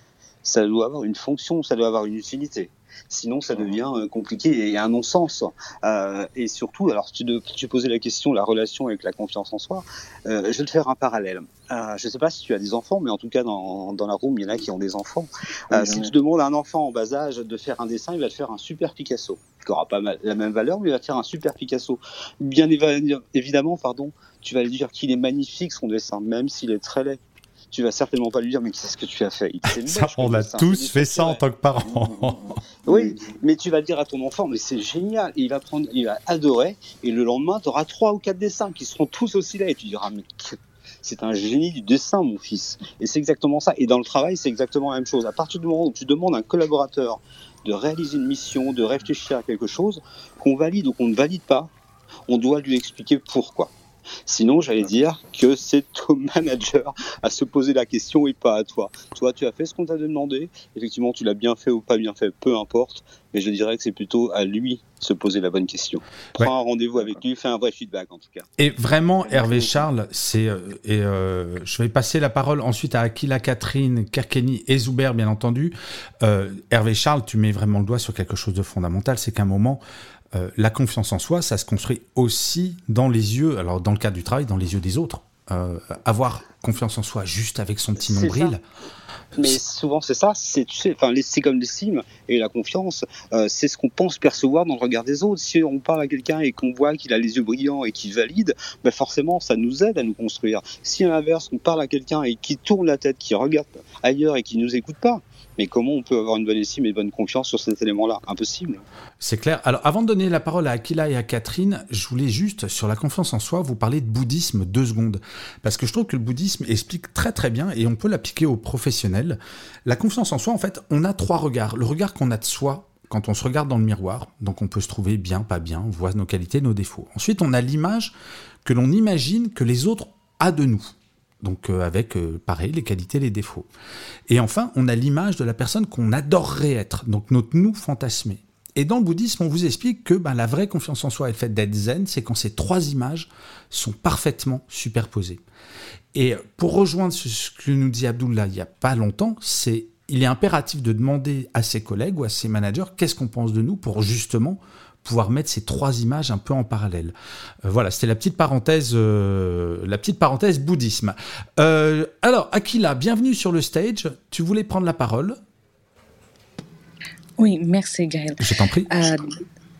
ça doit avoir une fonction, ça doit avoir une utilité. Sinon, ça devient euh, compliqué et un non-sens. Euh, et surtout, alors tu, de, tu posais la question, la relation avec la confiance en soi. Euh, je vais te faire un parallèle. Euh, je ne sais pas si tu as des enfants, mais en tout cas dans, dans la room, il y en a qui ont des enfants. Euh, oui, si j'en tu ai. demandes à un enfant en bas âge de faire un dessin, il va te faire un super Picasso, qui n'aura pas mal, la même valeur, mais il va te faire un super Picasso. Bien éva- évidemment, pardon, tu vas lui dire qu'il est magnifique son dessin, même s'il est très laid. Tu vas certainement pas lui dire mais qu'est-ce que tu as fait? C'est Ça, moche on comme a dessin, c'est tous fait ça en déstructuré. tant que Mm, parents. mm, mm. Oui, Oui, mais tu vas dire à ton enfant mais c'est génial, et il va prendre, il va adorer, et le lendemain tu auras trois ou quatre dessins qui seront tous aussi laids et tu diras mais que- c'est un génie du dessin mon fils. Et c'est exactement ça. Et dans le travail c'est exactement la même chose. À partir du moment où tu demandes à un collaborateur de réaliser une mission, de réfléchir à quelque chose, qu'on valide ou qu'on ne valide pas, on doit lui expliquer pourquoi. Sinon, j'allais dire que c'est au manager à se poser la question et pas à toi. Toi, tu as fait ce qu'on t'a demandé. Effectivement, tu l'as bien fait ou pas bien fait, peu importe. Mais je dirais que c'est plutôt à lui de se poser la bonne question. Prends Ouais. un rendez-vous avec d'accord. lui, fais un vrai feedback en tout cas. Et vraiment, Merci Hervé beaucoup. Charles, c'est euh, et euh, je vais passer la parole ensuite à Aquila, Catherine, Kerkeni et Zuber, bien entendu. Euh, Hervé Charles, tu mets vraiment le doigt sur quelque chose de fondamental, c'est qu'à un moment, euh, la confiance en soi, ça se construit aussi dans les yeux, alors dans le cadre du travail, dans les yeux des autres. Euh, avoir confiance en soi juste avec son petit C'est nombril, ça. Mais souvent c'est ça, c'est tu sais, enfin les- c'est comme l'estime et la confiance, euh, c'est ce qu'on pense percevoir dans le regard des autres. Si on parle à quelqu'un et qu'on voit qu'il a les yeux brillants et qu'il valide, ben forcément ça nous aide à nous construire. Si à l'inverse on parle à quelqu'un et qui tourne la tête, qui regarde ailleurs et qui nous écoute pas, mais comment on peut avoir une bonne estime et une bonne confiance sur cet élément-là? Impossible. c'est clair. Alors, avant de donner la parole à Aquila et à Catherine, je voulais juste, sur la confiance en soi, vous parler de bouddhisme deux secondes. Parce que je trouve que le bouddhisme explique très très bien, et on peut l'appliquer aux professionnels. La confiance en soi, en fait, on a trois regards. Le regard qu'on a de soi, quand on se regarde dans le miroir, donc on peut se trouver bien, pas bien, on voit nos qualités, nos défauts. Ensuite, on a l'image que l'on imagine que les autres ont de nous. Donc euh, avec, euh, pareil, les qualités, les défauts. Et enfin, on a l'image de la personne qu'on adorerait être, donc notre nous fantasmé. Et dans le bouddhisme, on vous explique que ben, la vraie confiance en soi et le fait d'être zen, c'est quand ces trois images sont parfaitement superposées. Et pour rejoindre ce que nous dit Abdullah il n'y a pas longtemps, c'est il est impératif de demander à ses collègues ou à ses managers qu'est-ce qu'on pense de nous pour justement pouvoir mettre ces trois images un peu en parallèle. Euh, voilà, c'était la petite parenthèse, euh, la petite parenthèse bouddhisme. Euh, alors, Aquila, bienvenue sur le stage. Tu voulais prendre la parole? Oui, merci Gaël. Je t'en prie. Euh,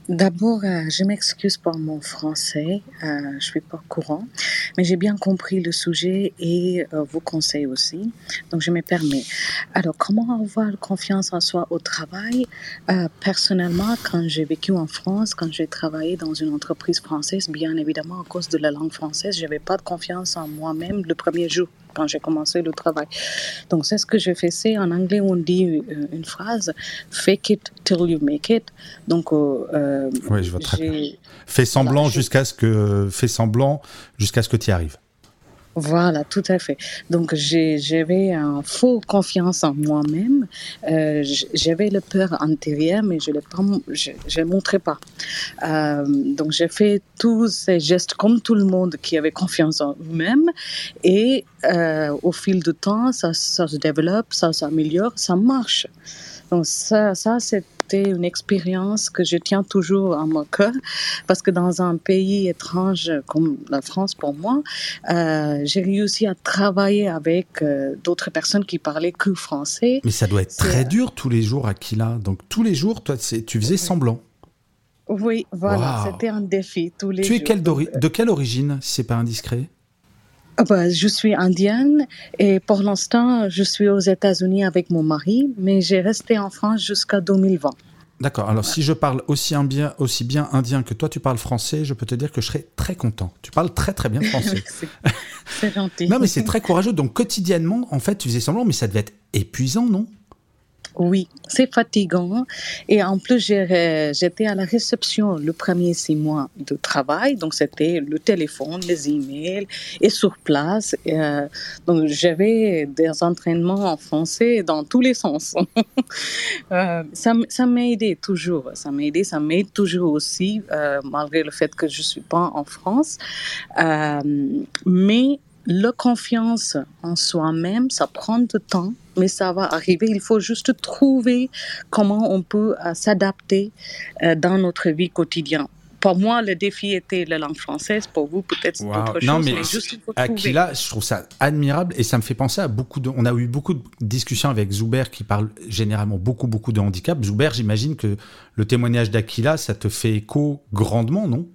D'abord, euh, je m'excuse pour mon français, euh, je ne suis pas au courant, mais j'ai bien compris le sujet et euh, vos conseils aussi, donc je me permets. Alors, comment avoir confiance en soi au travail? Euh, personnellement, quand j'ai vécu en France, quand j'ai travaillé dans une entreprise française, bien évidemment, à cause de la langue française, je n'avais pas de confiance en moi-même le premier jour quand j'ai commencé le travail. Donc, c'est ce que je faisais. En anglais, on dit euh, une phrase, « fake it till you make it ». Donc, euh, oui, je vois très j'ai... bien. Fais semblant voilà, jusqu'à ce que, fais semblant jusqu'à ce que tu y arrives. Voilà, tout à fait. Donc, j'ai, j'avais une faux confiance en moi-même. Euh, j'avais le peur intérieure, mais je ne montrais pas. Euh, donc, j'ai fait tous ces gestes comme tout le monde qui avait confiance en eux-mêmes. Et euh, au fil du temps, ça, ça se développe, ça s'améliore, ça marche. Donc, ça, ça c'est une expérience que je tiens toujours à mon cœur parce que dans un pays étrange comme la France pour moi, euh, j'ai réussi à travailler avec euh, d'autres personnes qui parlaient que français. Mais ça doit être c'est... très dur tous les jours, Aquila. Donc tous les jours, toi, c'est, tu faisais semblant. Oui, voilà, wow. C'était un défi tous les tu jours. Tu es quel donc, de quelle origine, si c'est pas indiscret? Bah, je suis indienne et pour l'instant, je suis aux États-Unis avec mon mari, mais j'ai resté en France jusqu'à deux mille vingt. D'accord. Alors, ouais. Si je parle aussi bien, aussi bien indien que toi, tu parles français, je peux te dire que je serais très content. Tu parles très, très bien français. c'est, c'est gentil. Non, mais c'est très courageux. Donc, quotidiennement, en fait, tu faisais semblant, mais ça devait être épuisant, non ? Oui, c'est fatigant. Et en plus, j'ai, j'étais à la réception le premier six mois de travail. Donc, c'était le téléphone, les emails et sur place. Et, euh, donc, j'avais des entraînements en français dans tous les sens. euh, ça, ça m'a aidé toujours. Ça m'a aidé, ça m'aide toujours aussi, euh, malgré le fait que je ne suis pas en France. Euh, mais la confiance en soi-même, ça prend du temps. Mais ça va arriver. Il faut juste trouver comment on peut euh, s'adapter euh, dans notre vie quotidienne. Pour moi, le défi était la langue française. Pour vous, peut-être c'est wow. autre chose. Non, mais, mais juste il faut Aquila, trouver. Je trouve ça admirable et ça me fait penser à beaucoup de. On a eu beaucoup de discussions avec Zuber qui parle généralement beaucoup, beaucoup de handicap. Zuber, j'imagine que le témoignage d'Aquila, ça te fait écho grandement, non?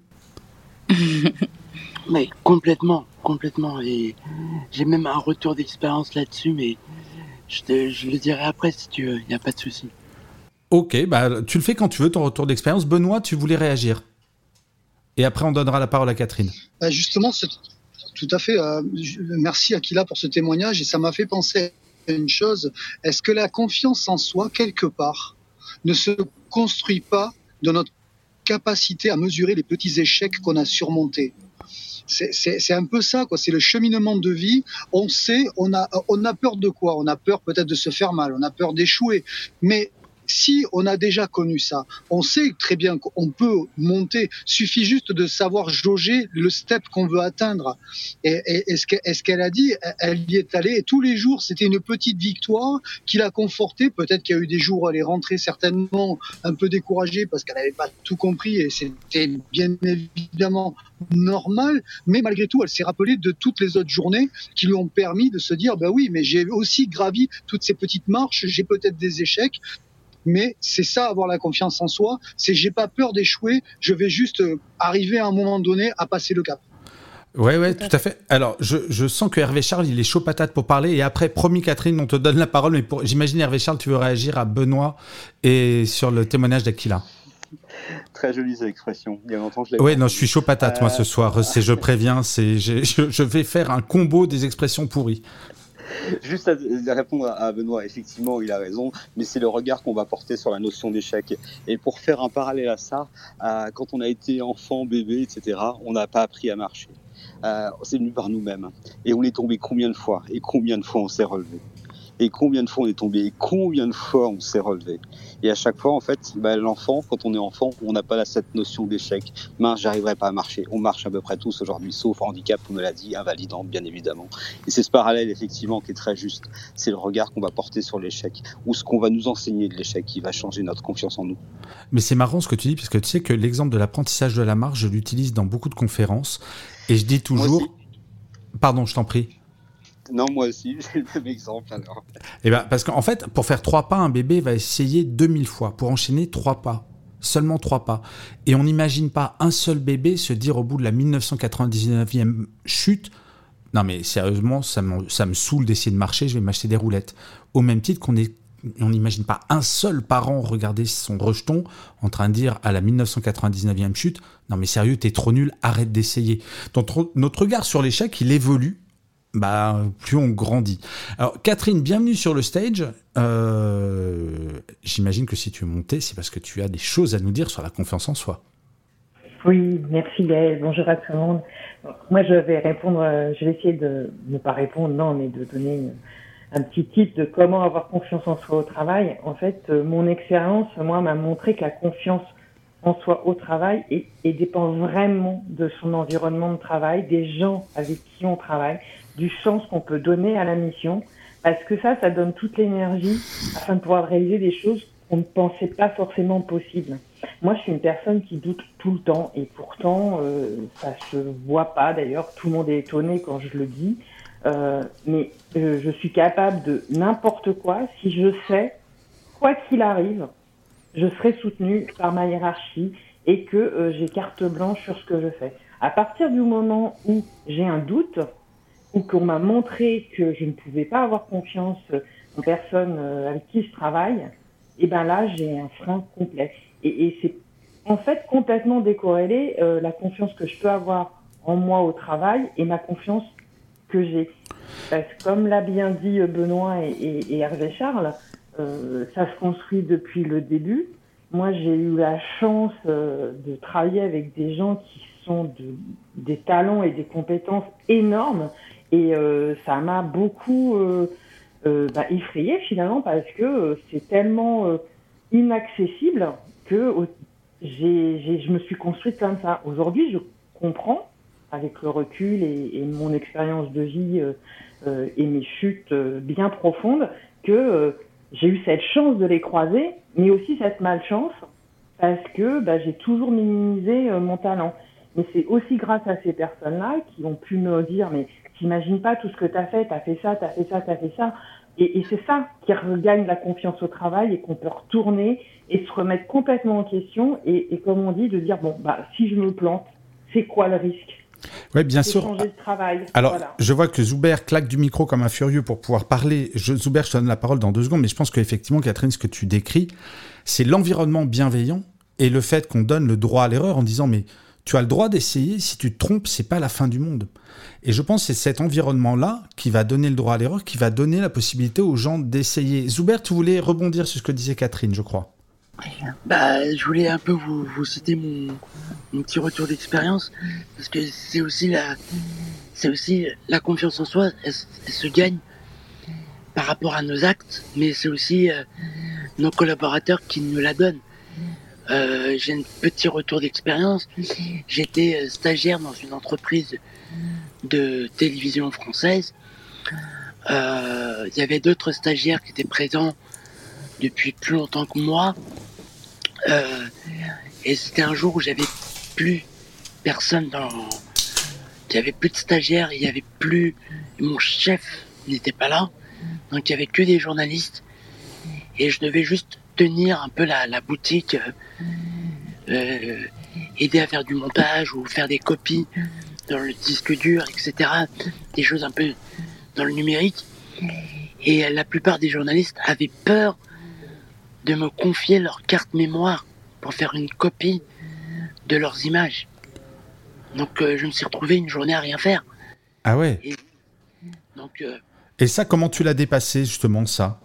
Mais complètement, complètement. Et j'ai même un retour d'expérience là-dessus, mais. Je, te, je le dirai après si tu veux, il n'y a pas de souci. Ok, bah, tu le fais quand tu veux, ton retour d'expérience. Benoît, tu voulais réagir. Et après, on donnera la parole à Catherine. Euh, justement, c'est, tout à fait. Euh, je, merci Aquila pour ce témoignage. Et ça m'a fait penser à une chose. Est-ce que la confiance en soi, quelque part, ne se construit pas de notre capacité à mesurer les petits échecs qu'on a surmontés ? C'est, c'est, c'est un peu ça, quoi. C'est le cheminement de vie. On sait, on a, on a peur de quoi ? On a peur peut-être de se faire mal, on a peur d'échouer. Mais si on a déjà connu ça, on sait très bien qu'on peut monter. Suffit juste de savoir jauger le step qu'on veut atteindre. Et, et, et, ce, et ce qu'elle a dit, elle y est allée. Et tous les jours, c'était une petite victoire qui l'a confortée. Peut-être qu'il y a eu des jours où elle est rentrée certainement un peu découragée parce qu'elle n'avait pas tout compris. Et c'était bien évidemment normal. Mais malgré tout, elle s'est rappelée de toutes les autres journées qui lui ont permis de se dire, ben oui, mais j'ai aussi gravi toutes ces petites marches. J'ai peut-être des échecs. Mais c'est ça, avoir la confiance en soi, c'est j'ai pas peur d'échouer, je vais juste arriver à un moment donné à passer le cap. Ouais, ouais, tout à fait. Alors, je, je sens que Hervé Charles, il est chaud patate pour parler. Et après, promis, Catherine, on te donne la parole. Mais pour, j'imagine, Hervé Charles, tu veux réagir à Benoît et sur le témoignage d'Aquila. Très jolie cette expression. Il y a longtemps que je l'ai. Ouais, non, je suis chaud patate, euh... moi, ce soir. C'est, je préviens, c'est, je, je, je vais faire un combo des expressions pourries. Juste à, à répondre à Benoît, effectivement, il a raison, mais c'est le regard qu'on va porter sur la notion d'échec. Et pour faire un parallèle à ça, euh, quand on a été enfant, bébé, et cetera, on n'a pas appris à marcher. Euh, c'est venu par nous-mêmes. Et on est tombé combien de fois ? Et combien de fois on s'est relevé ? Et combien de fois on est tombé ? Et combien de fois on s'est relevé ? Et à chaque fois, en fait, bah, l'enfant, quand on est enfant, on n'a pas cette notion d'échec. Mince, j'arriverai pas à marcher. On marche à peu près tous aujourd'hui, sauf handicap, on me l'a dit, invalidant, bien évidemment. Et c'est ce parallèle, effectivement, qui est très juste. C'est le regard qu'on va porter sur l'échec, ou ce qu'on va nous enseigner de l'échec qui va changer notre confiance en nous. Mais c'est marrant ce que tu dis, parce que tu sais que l'exemple de l'apprentissage de la marche, je l'utilise dans beaucoup de conférences. Et je dis toujours... Pardon, je t'en prie. Non, moi aussi, j'ai le même exemple alors. Eh ben, parce qu'en fait, pour faire trois pas, un bébé va essayer deux mille fois pour enchaîner trois pas. Seulement trois pas. Et on n'imagine pas un seul bébé se dire au bout de la mille neuf cent quatre-vingt-dix-neuvième chute « Non mais sérieusement, ça me, ça me saoule d'essayer de marcher, je vais m'acheter des roulettes ». Au même titre qu'on est, on n'imagine pas un seul parent regarder son rejeton en train de dire à la mille neuf cent quatre-vingt-dix-neuvième chute « Non mais sérieux, t'es trop nul, arrête d'essayer ». Donc notre regard sur l'échec, il évolue. Bah, plus on grandit. Alors, Catherine, bienvenue sur le stage. Euh, j'imagine que si tu es montée, c'est parce que tu as des choses à nous dire sur la confiance en soi. Oui, merci Gaëlle. Bonjour à tout le monde. Moi, je vais répondre, je vais essayer de ne pas répondre, non, mais de donner un petit tip de comment avoir confiance en soi au travail. En fait, mon expérience, moi, m'a montré que la confiance en soi au travail et, et dépend vraiment de son environnement de travail, des gens avec qui on travaille, du sens qu'on peut donner à la mission, parce que ça, ça donne toute l'énergie afin de pouvoir réaliser des choses qu'on ne pensait pas forcément possibles. Moi, je suis une personne qui doute tout le temps, et pourtant, euh, ça se voit pas. D'ailleurs, tout le monde est étonné quand je le dis, euh, mais euh, je suis capable de n'importe quoi si je sais, quoi qu'il arrive, je serai soutenue par ma hiérarchie et que euh, j'ai carte blanche sur ce que je fais. À partir du moment où j'ai un doute, ou qu'on m'a montré que je ne pouvais pas avoir confiance en personne avec qui je travaille, et ben là, j'ai un frein complet. Et, et c'est en fait complètement décorrélé euh, la confiance que je peux avoir en moi au travail et ma confiance que j'ai. Parce que comme l'a bien dit Benoît et, et, et Hervé Charles, euh, ça se construit depuis le début. Moi, j'ai eu la chance euh, de travailler avec des gens qui sont de, des talents et des compétences énormes. Et euh, ça m'a beaucoup euh, euh, bah, effrayée finalement parce que euh, c'est tellement euh, inaccessible que euh, j'ai, j'ai, je me suis construite comme ça. Aujourd'hui, je comprends avec le recul et, et mon expérience de vie euh, euh, et mes chutes euh, bien profondes que euh, j'ai eu cette chance de les croiser, mais aussi cette malchance parce que bah, j'ai toujours minimisé euh, mon talent. Mais c'est aussi grâce à ces personnes-là qui ont pu me dire « mais t'imagines pas tout ce que t'as fait, t'as fait ça, t'as fait ça, t'as fait ça ». Et, et c'est ça qui regagne la confiance au travail et qu'on peut retourner et se remettre complètement en question et, et comme on dit, de dire « bon, bah si je me plante, c'est quoi le risque ?» Oui, bien c'est sûr. Changer de travail. Alors, voilà. Je vois que Zuber claque du micro comme un furieux pour pouvoir parler. Je, Zuber, je te donne la parole dans deux secondes, mais je pense qu'effectivement, Catherine, ce que tu décris, c'est l'environnement bienveillant et le fait qu'on donne le droit à l'erreur en disant « mais tu as le droit d'essayer, si tu te trompes, c'est pas la fin du monde. » Et je pense que c'est cet environnement-là qui va donner le droit à l'erreur, qui va donner la possibilité aux gens d'essayer. Zuber, tu voulais rebondir sur ce que disait Catherine, je crois. Bah, je voulais un peu vous, vous citer mon, mon petit retour d'expérience, parce que c'est aussi la, c'est aussi la confiance en soi, elle, elle se gagne par rapport à nos actes, mais c'est aussi euh, nos collaborateurs qui nous la donnent. Euh, j'ai un petit retour d'expérience. J'étais stagiaire dans une entreprise de télévision française. Il euh, y avait d'autres stagiaires qui étaient présents depuis plus longtemps que moi. Euh, et c'était un jour où j'avais plus personne dans... Il y avait plus de stagiaires, il y avait plus... Mon chef n'était pas là. Donc il y avait que des journalistes. Et je devais juste tenir un peu la, la boutique, euh, euh, aider à faire du montage ou faire des copies dans le disque dur, et cetera. Des choses un peu dans le numérique. Et la plupart des journalistes avaient peur de me confier leur carte mémoire pour faire une copie de leurs images. Donc euh, je me suis retrouvé une journée à rien faire. Ah ouais. Et, donc, euh, Et ça, comment tu l'as dépassé justement, ça?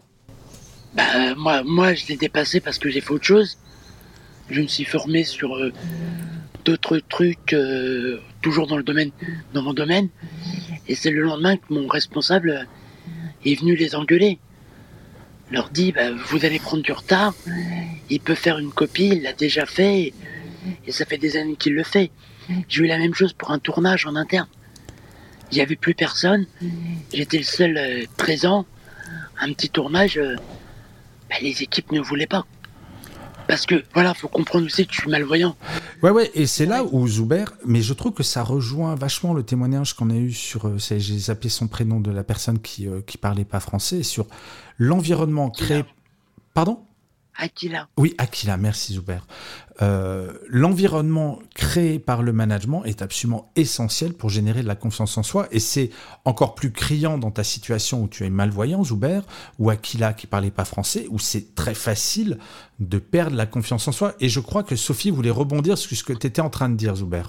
Bah, moi, moi, je l'ai dépassé parce que j'ai fait autre chose. Je me suis formé sur euh, d'autres trucs, euh, toujours dans le domaine, dans mon domaine. Et c'est le lendemain que mon responsable est venu les engueuler. Leur dit, bah, vous allez prendre du retard. Il peut faire une copie, il l'a déjà fait, et ça fait des années qu'il le fait. J'ai eu la même chose pour un tournage en interne. Il n'y avait plus personne. J'étais le seul euh, présent. Un petit tournage. Euh, Bah, les équipes ne voulaient pas. Parce que, voilà, faut comprendre aussi que je suis malvoyant. Ouais, ouais, et c'est là où Zuber, mais je trouve que ça rejoint vachement le témoignage qu'on a eu sur, euh, c'est, j'ai zappé son prénom de la personne qui, euh, qui parlait pas français, sur l'environnement créé... Pardon ? Aquila. Oui, Aquila, merci Zuber. Euh, l'environnement créé par le management est absolument essentiel pour générer de la confiance en soi, et c'est encore plus criant dans ta situation où tu es malvoyant, Zuber, ou Aquila qui parlait pas français, où c'est très facile de perdre la confiance en soi. Et je crois que Sophie voulait rebondir sur ce que tu étais en train de dire, Zuber.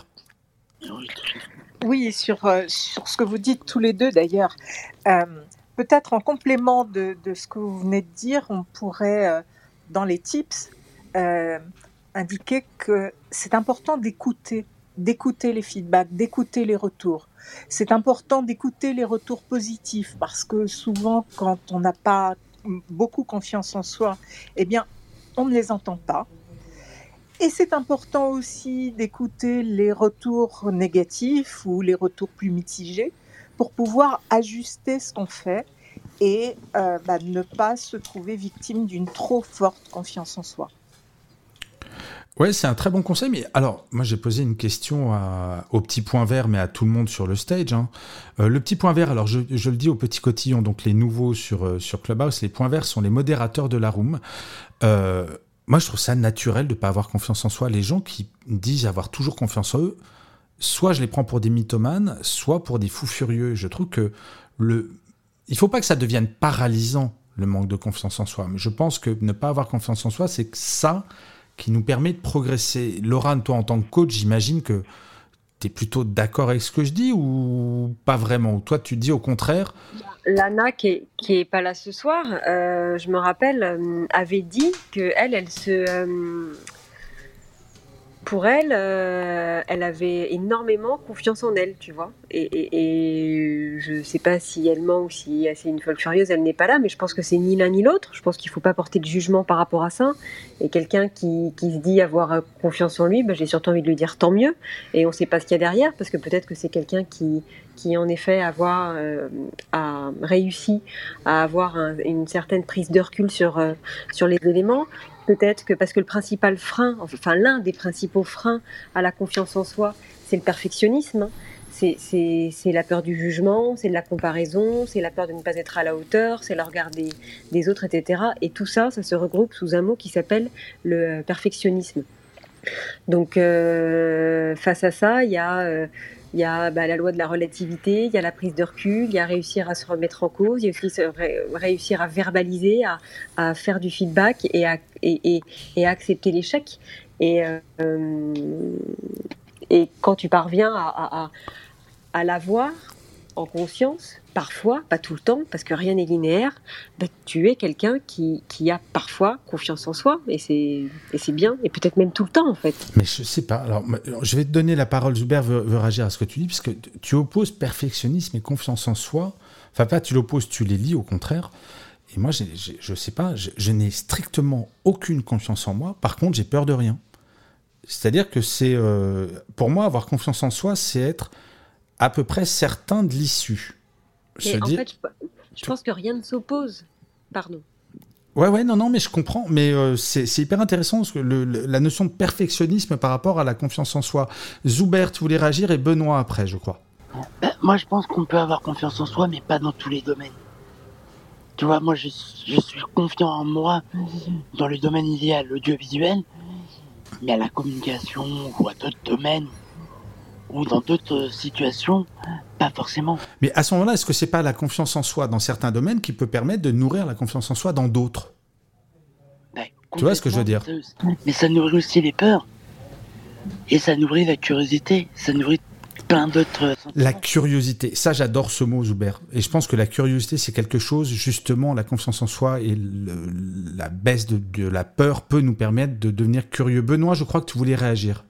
Oui, sur, euh, sur ce que vous dites tous les deux d'ailleurs. Euh, peut-être en complément de, de ce que vous venez de dire, on pourrait, euh, dans les tips, euh, indiquer que c'est important d'écouter, d'écouter les feedbacks, d'écouter les retours. C'est important d'écouter les retours positifs parce que souvent, quand on n'a pas beaucoup confiance en soi, eh bien, on ne les entend pas. Et c'est important aussi d'écouter les retours négatifs ou les retours plus mitigés pour pouvoir ajuster ce qu'on fait et euh, bah, ne pas se trouver victime d'une trop forte confiance en soi. Ouais, c'est un très bon conseil. Mais alors, moi, j'ai posé une question à, au petit point vert, mais à tout le monde sur le stage. Hein. Euh, le petit point vert, alors je, je le dis aux petits cotillons, donc les nouveaux sur, euh, sur Clubhouse, les points verts sont les modérateurs de la room. Euh, moi, je trouve ça naturel de ne pas avoir confiance en soi. Les gens qui disent avoir toujours confiance en eux, soit je les prends pour des mythomanes, soit pour des fous furieux. Je trouve que le... il ne faut pas que ça devienne paralysant, le manque de confiance en soi. Mais je pense que ne pas avoir confiance en soi, c'est ça qui nous permet de progresser. Laurent, toi, en tant que coach, j'imagine que tu es plutôt d'accord avec ce que je dis ou pas vraiment? Ou toi, tu dis au contraire? Lana, qui est, qui est pas là ce soir, euh, je me rappelle, euh, avait dit que elle, elle se... Euh, pour elle, euh, elle avait énormément confiance en elle, tu vois. Et, et, et je sais pas si elle ment ou si c'est une folle furieuse, elle n'est pas là, mais je pense que c'est ni l'un ni l'autre. Je pense qu'il faut pas porter de jugement par rapport à ça. Et quelqu'un qui, qui se dit avoir confiance en lui, ben, j'ai surtout envie de lui dire tant mieux. Et on sait pas ce qu'il y a derrière, parce que peut-être que c'est quelqu'un qui, qui en effet avoir, euh, a réussi à avoir un, une certaine prise de recul sur, euh, sur les éléments. Peut-être que parce que le principal frein, enfin l'un des principaux freins à la confiance en soi, c'est le perfectionnisme. C'est, c'est, c'est la peur du jugement, c'est de la comparaison, c'est la peur de ne pas être à la hauteur, c'est le regard des, des autres, et cetera. Et tout ça, ça se regroupe sous un mot qui s'appelle le perfectionnisme. Donc, euh, face à ça, il y a... Euh, Il y a bah, la loi de la relativité, il y a la prise de recul, il y a réussir à se remettre en cause, il y a aussi ré- réussir à verbaliser, à, à faire du feedback et à, et, et, et à accepter l'échec. Et, euh, et quand tu parviens à, à, à, à l'avoir en conscience, parfois, pas tout le temps, parce que rien n'est linéaire, bah, tu es quelqu'un qui, qui a parfois confiance en soi, et c'est, et c'est bien, et peut-être même tout le temps, en fait. Mais je sais pas, alors je vais te donner la parole, Zuber veut, veut réagir à ce que tu dis, parce que tu opposes perfectionnisme et confiance en soi, enfin pas tu l'opposes, tu les lis au contraire, et moi j'ai, j'ai, je sais pas, je, je n'ai strictement aucune confiance en moi, par contre j'ai peur de rien. C'est-à-dire que c'est, euh, pour moi, avoir confiance en soi, c'est être à peu près certain de l'issue. Mais en dire... fait, je, je pense que rien ne s'oppose. Pardon. Ouais, ouais, non, non, mais je comprends. Mais euh, c'est, c'est hyper intéressant parce que le, le, la notion de perfectionnisme par rapport à la confiance en soi. Zuber, tu voulais réagir et Benoît après, je crois. Ben, moi, je pense qu'on peut avoir confiance en soi, mais pas dans tous les domaines. Tu vois, moi, je, je suis confiant en moi dans le domaine lié à l'audiovisuel, mais à la communication ou à d'autres domaines ou dans d'autres situations, pas forcément. Mais à ce moment-là, est-ce que c'est pas la confiance en soi dans certains domaines qui peut permettre de nourrir la confiance en soi dans d'autres? Ben, tu vois ce que je veux dire? Mais ça nourrit aussi les peurs. Et ça nourrit la curiosité. Ça nourrit plein d'autres... La curiosité. Ça, j'adore ce mot, Zuber. Et je pense que la curiosité, c'est quelque chose, justement, la confiance en soi et le, la baisse de, de la peur peut nous permettre de devenir curieux. Benoît, je crois que tu voulais réagir.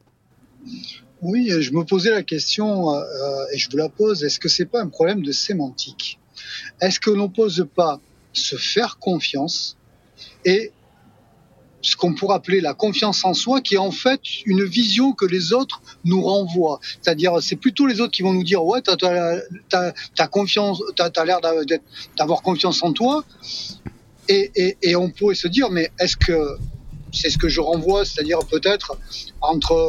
Oui, je me posais la question, euh, et je vous la pose, est-ce que c'est pas un problème de sémantique? Est-ce que l'on pose pas se faire confiance et ce qu'on pourrait appeler la confiance en soi, qui est en fait une vision que les autres nous renvoient. C'est-à-dire, c'est plutôt les autres qui vont nous dire, ouais, t'as, t'as, t'as, t'as confiance, t'as, t'as l'air d'avoir confiance en toi, et, et, et on pourrait se dire, mais est-ce que c'est ce que je renvoie, c'est-à-dire peut-être entre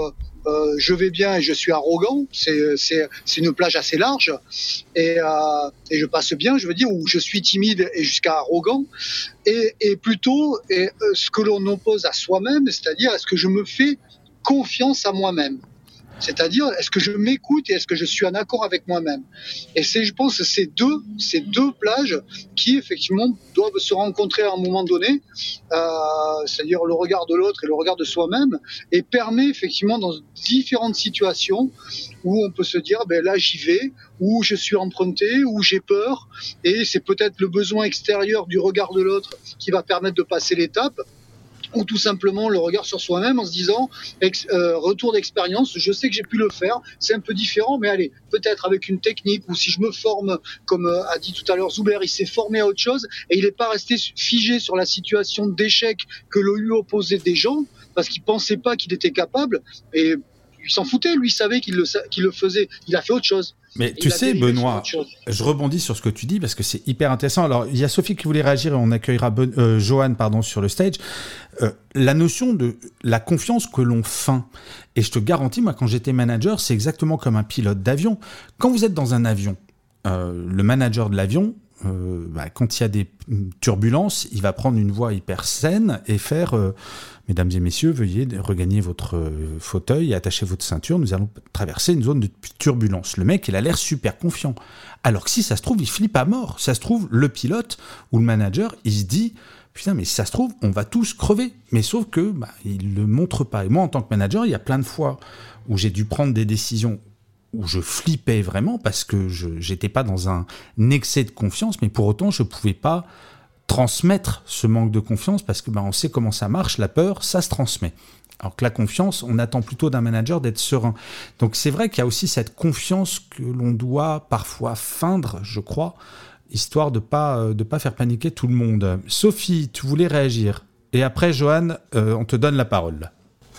euh, je vais bien et je suis arrogant, c'est, c'est, c'est une plage assez large, et, euh, et je passe bien, je veux dire, ou je suis timide et jusqu'à arrogant, et, et plutôt et, euh, ce que l'on oppose à soi-même, c'est-à-dire est-ce que je me fais confiance à moi-même ? C'est-à-dire, est-ce que je m'écoute et est-ce que je suis en accord avec moi-même ? Et c'est, je pense, ces deux, ces deux plages qui, effectivement, doivent se rencontrer à un moment donné, euh, c'est-à-dire le regard de l'autre et le regard de soi-même, et permet, effectivement, dans différentes situations où on peut se dire, ben là, j'y vais, où je suis emprunté, où j'ai peur, et c'est peut-être le besoin extérieur du regard de l'autre qui va permettre de passer l'étape, ou tout simplement le regard sur soi-même en se disant ex, euh, retour d'expérience, je sais que j'ai pu le faire, c'est un peu différent, mais allez, peut-être avec une technique, ou si je me forme, comme euh, a dit tout à l'heure Zuber, il s'est formé à autre chose et il n'est pas resté figé sur la situation d'échec que le lui opposait des gens parce qu'il pensait pas qu'il était capable, et il s'en foutait, lui il savait qu'il le, qu'il le faisait, il a fait autre chose. Mais tu sais, Benoît, je rebondis sur ce que tu dis parce que c'est hyper intéressant. Alors, il y a Sophie qui voulait réagir et on accueillera ben, euh, Johan pardon, sur le stage. Euh, la notion de la confiance que l'on feint. Et je te garantis, moi, quand j'étais manager, c'est exactement comme un pilote d'avion. Quand vous êtes dans un avion, euh, le manager de l'avion, euh, bah, quand il y a des turbulences, il va prendre une voix hyper saine et faire... Euh, Mesdames et messieurs, veuillez regagner votre fauteuil et attacher votre ceinture. Nous allons traverser une zone de turbulence. Le mec, il a l'air super confiant. Alors que si ça se trouve, il flippe à mort. Ça se trouve, le pilote ou le manager, il se dit « Putain, mais si ça se trouve, on va tous crever. » Mais sauf que bah, il ne le montre pas. Et moi, en tant que manager, il y a plein de fois où j'ai dû prendre des décisions où je flippais vraiment parce que je n'étais pas dans un excès de confiance, mais pour autant, je ne pouvais pas transmettre ce manque de confiance parce que ben, on sait comment ça marche, la peur, ça se transmet. Alors que la confiance, on attend plutôt d'un manager d'être serein. Donc c'est vrai qu'il y a aussi cette confiance que l'on doit parfois feindre, je crois, histoire de pas de pas faire paniquer tout le monde. Sophie, tu voulais réagir. Et après, Johan, euh, on te donne la parole.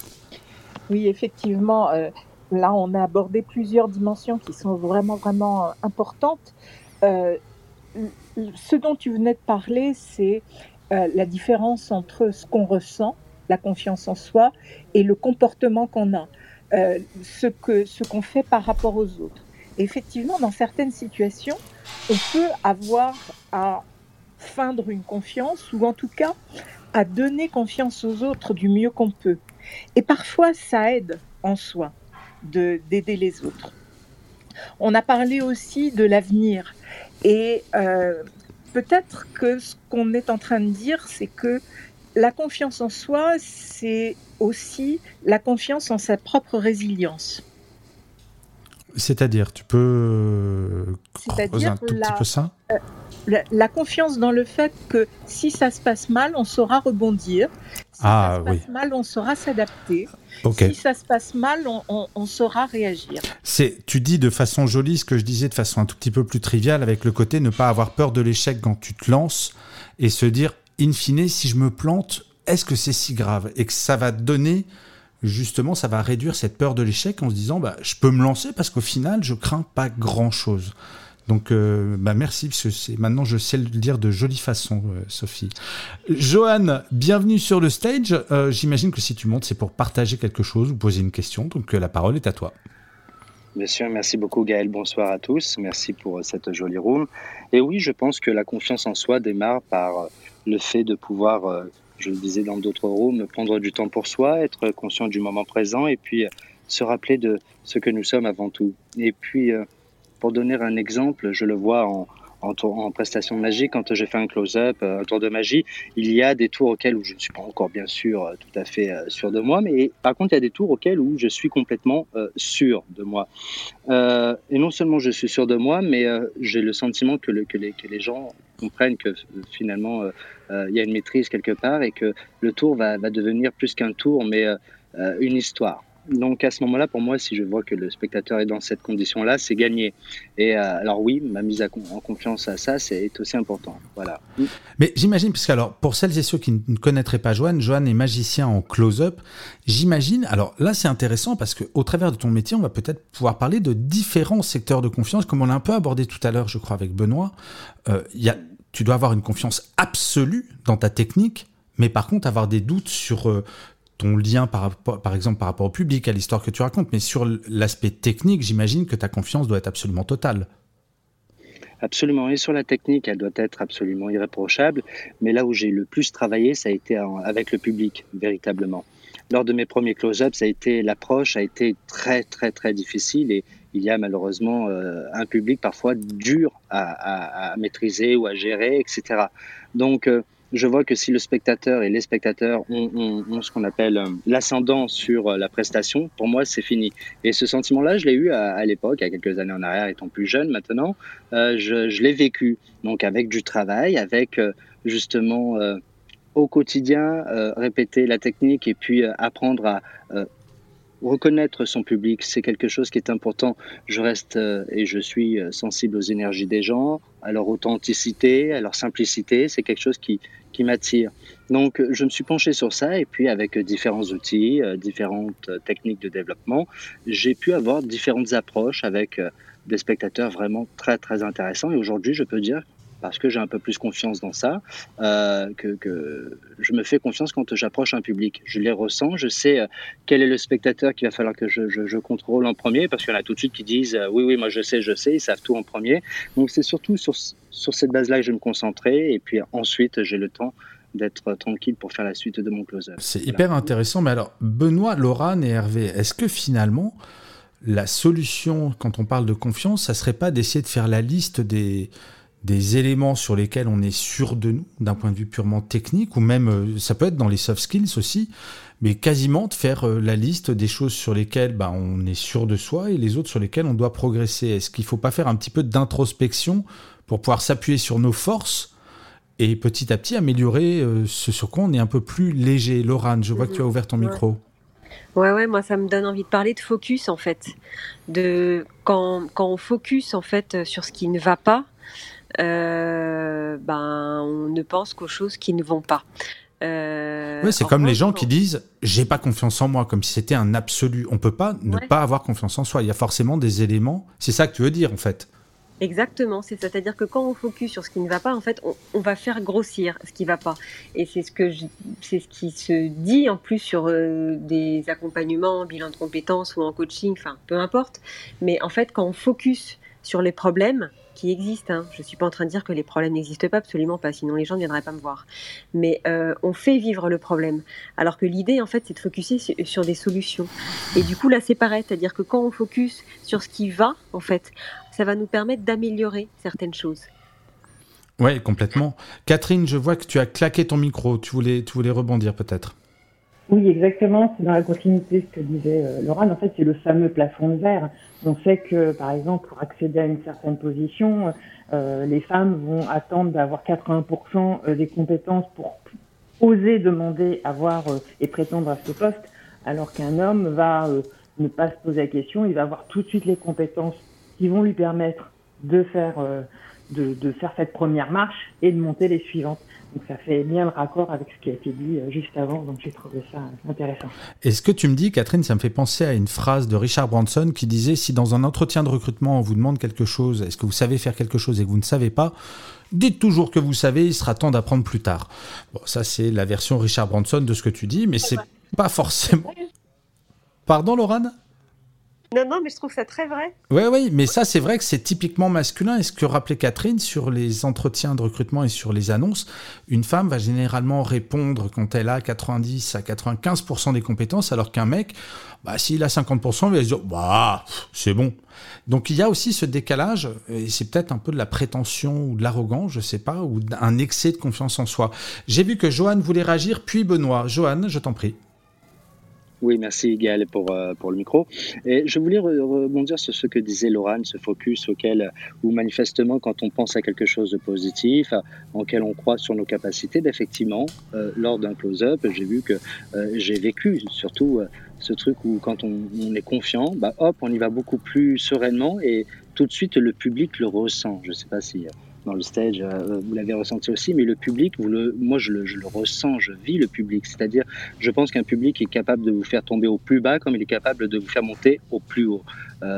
Oui, effectivement, euh, là on a abordé plusieurs dimensions qui sont vraiment, vraiment euh, importantes. Euh, Ce dont tu venais de parler, c'est euh, la différence entre ce qu'on ressent, la confiance en soi, et le comportement qu'on a, euh, ce, que, ce qu'on fait par rapport aux autres. Et effectivement, dans certaines situations, on peut avoir à feindre une confiance, ou en tout cas à donner confiance aux autres du mieux qu'on peut. Et parfois, ça aide en soi de, d'aider les autres. On a parlé aussi de l'avenir. Et euh, peut-être que ce qu'on est en train de dire, c'est que la confiance en soi, c'est aussi la confiance en sa propre résilience. C'est-à-dire, tu peux C'est-à-dire creuser un tout la, petit peu ça euh, la, la confiance dans le fait que si ça se passe mal, on saura rebondir. Si ah, ça se oui. passe mal, on saura s'adapter. Okay. Si ça se passe mal, on, on, on saura réagir. C'est, tu dis de façon jolie ce que je disais de façon un tout petit peu plus triviale, avec le côté ne pas avoir peur de l'échec quand tu te lances et se dire, in fine, si je me plante, est-ce que c'est si grave ? Et que ça va te donner... Justement, ça va réduire cette peur de l'échec en se disant bah, je peux me lancer parce qu'au final, je crains pas grand-chose. Donc, euh, bah, merci, parce que c'est, maintenant, je sais le dire de jolie façon, euh, Sophie. Johan, bienvenue sur le stage. Euh, j'imagine que si tu montes, c'est pour partager quelque chose ou poser une question. Donc, euh, la parole est à toi. Bien sûr, merci beaucoup Gaël, bonsoir à tous. Merci pour cette jolie room. Et oui, je pense que la confiance en soi démarre par le fait de pouvoir... Euh, je le disais dans d'autres rooms, prendre du temps pour soi, être conscient du moment présent et puis se rappeler de ce que nous sommes avant tout. Et puis, pour donner un exemple, je le vois en, en, tour, en prestation de magie, quand je fais un close-up, un tour de magie, il y a des tours auxquels où je ne suis pas encore bien sûr tout à fait sûr de moi, mais par contre, il y a des tours auxquels où je suis complètement euh, sûr de moi. Euh, et non seulement je suis sûr de moi, mais euh, j'ai le sentiment que, le, que, les, que les gens comprennent que finalement, euh, euh, il y a une maîtrise quelque part et que le tour va, va devenir plus qu'un tour, mais euh, une histoire. Donc à ce moment-là, pour moi, si je vois que le spectateur est dans cette condition-là, c'est gagné. Et euh, alors oui, ma mise à con- en confiance à ça, c'est aussi important. Voilà. Mais j'imagine, parce que alors, pour celles et ceux qui ne connaîtraient pas Johan, Johan est magicien en close-up. J'imagine, alors là c'est intéressant parce qu'au travers de ton métier, on va peut-être pouvoir parler de différents secteurs de confiance, comme on l'a un peu abordé tout à l'heure, je crois, avec Benoît. Euh, y a, tu dois avoir une confiance absolue dans ta technique, mais par contre avoir des doutes sur... Euh, ton lien par, rapport, par exemple par rapport au public, à l'histoire que tu racontes, mais sur l'aspect technique, j'imagine que ta confiance doit être absolument totale. Absolument, et sur la technique, elle doit être absolument irréprochable, mais là où j'ai le plus travaillé, ça a été en, avec le public, véritablement. Lors de mes premiers close-ups, ça a été, l'approche a été très très très difficile et il y a malheureusement euh, un public parfois dur à, à, à maîtriser ou à gérer, et cetera. Donc euh, je vois que si le spectateur et les spectateurs ont, ont, ont ce qu'on appelle euh, l'ascendant sur euh, la prestation, pour moi c'est fini. Et ce sentiment-là, je l'ai eu à, à l'époque, il y a quelques années en arrière, étant plus jeune maintenant, euh, je, je l'ai vécu. Donc avec du travail, avec euh, justement euh, au quotidien, euh, répéter la technique et puis euh, apprendre à euh, reconnaître son public, c'est quelque chose qui est important. Je reste euh, et je suis euh, sensible aux énergies des gens, à leur authenticité, à leur simplicité, c'est quelque chose qui, qui m'attire. Donc je me suis penché sur ça et puis avec différents outils, euh, différentes techniques de développement, j'ai pu avoir différentes approches avec euh, des spectateurs vraiment très très intéressants et aujourd'hui je peux dire, parce que j'ai un peu plus confiance dans ça, euh, que, que je me fais confiance quand j'approche un public. Je les ressens, je sais euh, quel est le spectateur qu'il va falloir que je, je, je contrôle en premier, parce qu'il y en a tout de suite qui disent euh, « oui, oui, moi je sais, je sais », ils savent tout en premier. Donc c'est surtout sur, sur cette base-là que je vais me concentrer, et puis ensuite j'ai le temps d'être tranquille pour faire la suite de mon close-up. C'est voilà. Hyper intéressant, mais alors Benoît, Laurane et Hervé, est-ce que finalement la solution, quand on parle de confiance, ça serait pas d'essayer de faire la liste des... des éléments sur lesquels on est sûr de nous, d'un point de vue purement technique, ou même, euh, ça peut être dans les soft skills aussi, mais quasiment de faire euh, la liste des choses sur lesquelles bah, on est sûr de soi et les autres sur lesquelles on doit progresser. Est-ce qu'il ne faut pas faire un petit peu d'introspection pour pouvoir s'appuyer sur nos forces et petit à petit améliorer euh, ce sur quoi on est un peu plus léger? Laurane, je vois mmh. que tu as ouvert ton ouais. micro. Ouais, ouais, moi ça me donne envie de parler de focus en fait. De, quand, quand on focus en fait sur ce qui ne va pas, Euh, ben, on ne pense qu'aux choses qui ne vont pas. Euh, ouais, c'est comme les gens qui disent « j'ai pas confiance en moi », comme si c'était un absolu. On peut pas ne ouais. pas avoir confiance en soi. Il y a forcément des éléments. C'est ça que tu veux dire, en fait. Exactement. C'est, c'est-à-dire que quand on focus sur ce qui ne va pas, en fait, on, on va faire grossir ce qui ne va pas. Et c'est ce, que je, c'est ce qui se dit en plus sur euh, des accompagnements, bilan de compétences ou en coaching, enfin, peu importe. Mais en fait, quand on focus sur les problèmes qui existent, hein. Je ne suis pas en train de dire que les problèmes n'existent pas, absolument pas, sinon les gens ne viendraient pas me voir. Mais euh, on fait vivre le problème. Alors que l'idée, en fait, c'est de focuser sur, sur des solutions. Et du coup, là, c'est pareil, c'est-à-dire que quand on focus sur ce qui va, en fait, ça va nous permettre d'améliorer certaines choses. Oui, complètement. Catherine, je vois que tu as claqué ton micro. Tu voulais, tu voulais rebondir peut-être? Oui, exactement. C'est dans la continuité de ce que disait euh, Laurane. En fait, c'est le fameux plafond de verre. On sait que, par exemple, pour accéder à une certaine position, euh, les femmes vont attendre d'avoir quatre-vingts pour cent des compétences pour oser demander, avoir euh, et prétendre à ce poste, alors qu'un homme va euh, ne pas se poser la question, il va avoir tout de suite les compétences qui vont lui permettre de faire, euh, de, de faire cette première marche et de monter les suivantes. Donc ça fait bien le raccord avec ce qui a été dit juste avant, donc j'ai trouvé ça intéressant. Et ce que tu me dis, Catherine, ça me fait penser à une phrase de Richard Branson qui disait « Si dans un entretien de recrutement, on vous demande quelque chose, est-ce que vous savez faire quelque chose et que vous ne savez pas, dites toujours que vous savez, il sera temps d'apprendre plus tard. » Bon, ça c'est la version Richard Branson de ce que tu dis, mais c'est pas forcément... Pardon, Laurane ? Non, non, mais je trouve ça très vrai. Oui, oui, mais ça, c'est vrai que c'est typiquement masculin. Et ce que rappelait Catherine sur les entretiens de recrutement et sur les annonces, une femme va généralement répondre quand elle a quatre-vingt-dix à quatre-vingt-quinze pour cent des compétences, alors qu'un mec, bah, s'il a cinquante pour cent, il va se dire bah, c'est bon. Donc il y a aussi ce décalage, et c'est peut-être un peu de la prétention ou de l'arrogance, je sais pas, ou un excès de confiance en soi. J'ai vu que Johan voulait réagir, puis Benoît. Johan, je t'en prie. Oui, merci Gaël pour, euh, pour le micro. Et je voulais re- rebondir sur ce que disait Laurane, ce focus auquel, où manifestement, quand on pense à quelque chose de positif, en quel on croit sur nos capacités, effectivement, euh, lors d'un close-up, j'ai vu que euh, j'ai vécu surtout euh, ce truc où quand on, on est confiant, bah, hop, on y va beaucoup plus sereinement et tout de suite le public le ressent. Je ne sais pas si... dans le stage, euh, vous l'avez ressenti aussi, mais le public, vous le, moi je le, je le ressens, je vis le public. C'est-à-dire, je pense qu'un public est capable de vous faire tomber au plus bas comme il est capable de vous faire monter au plus haut. Euh,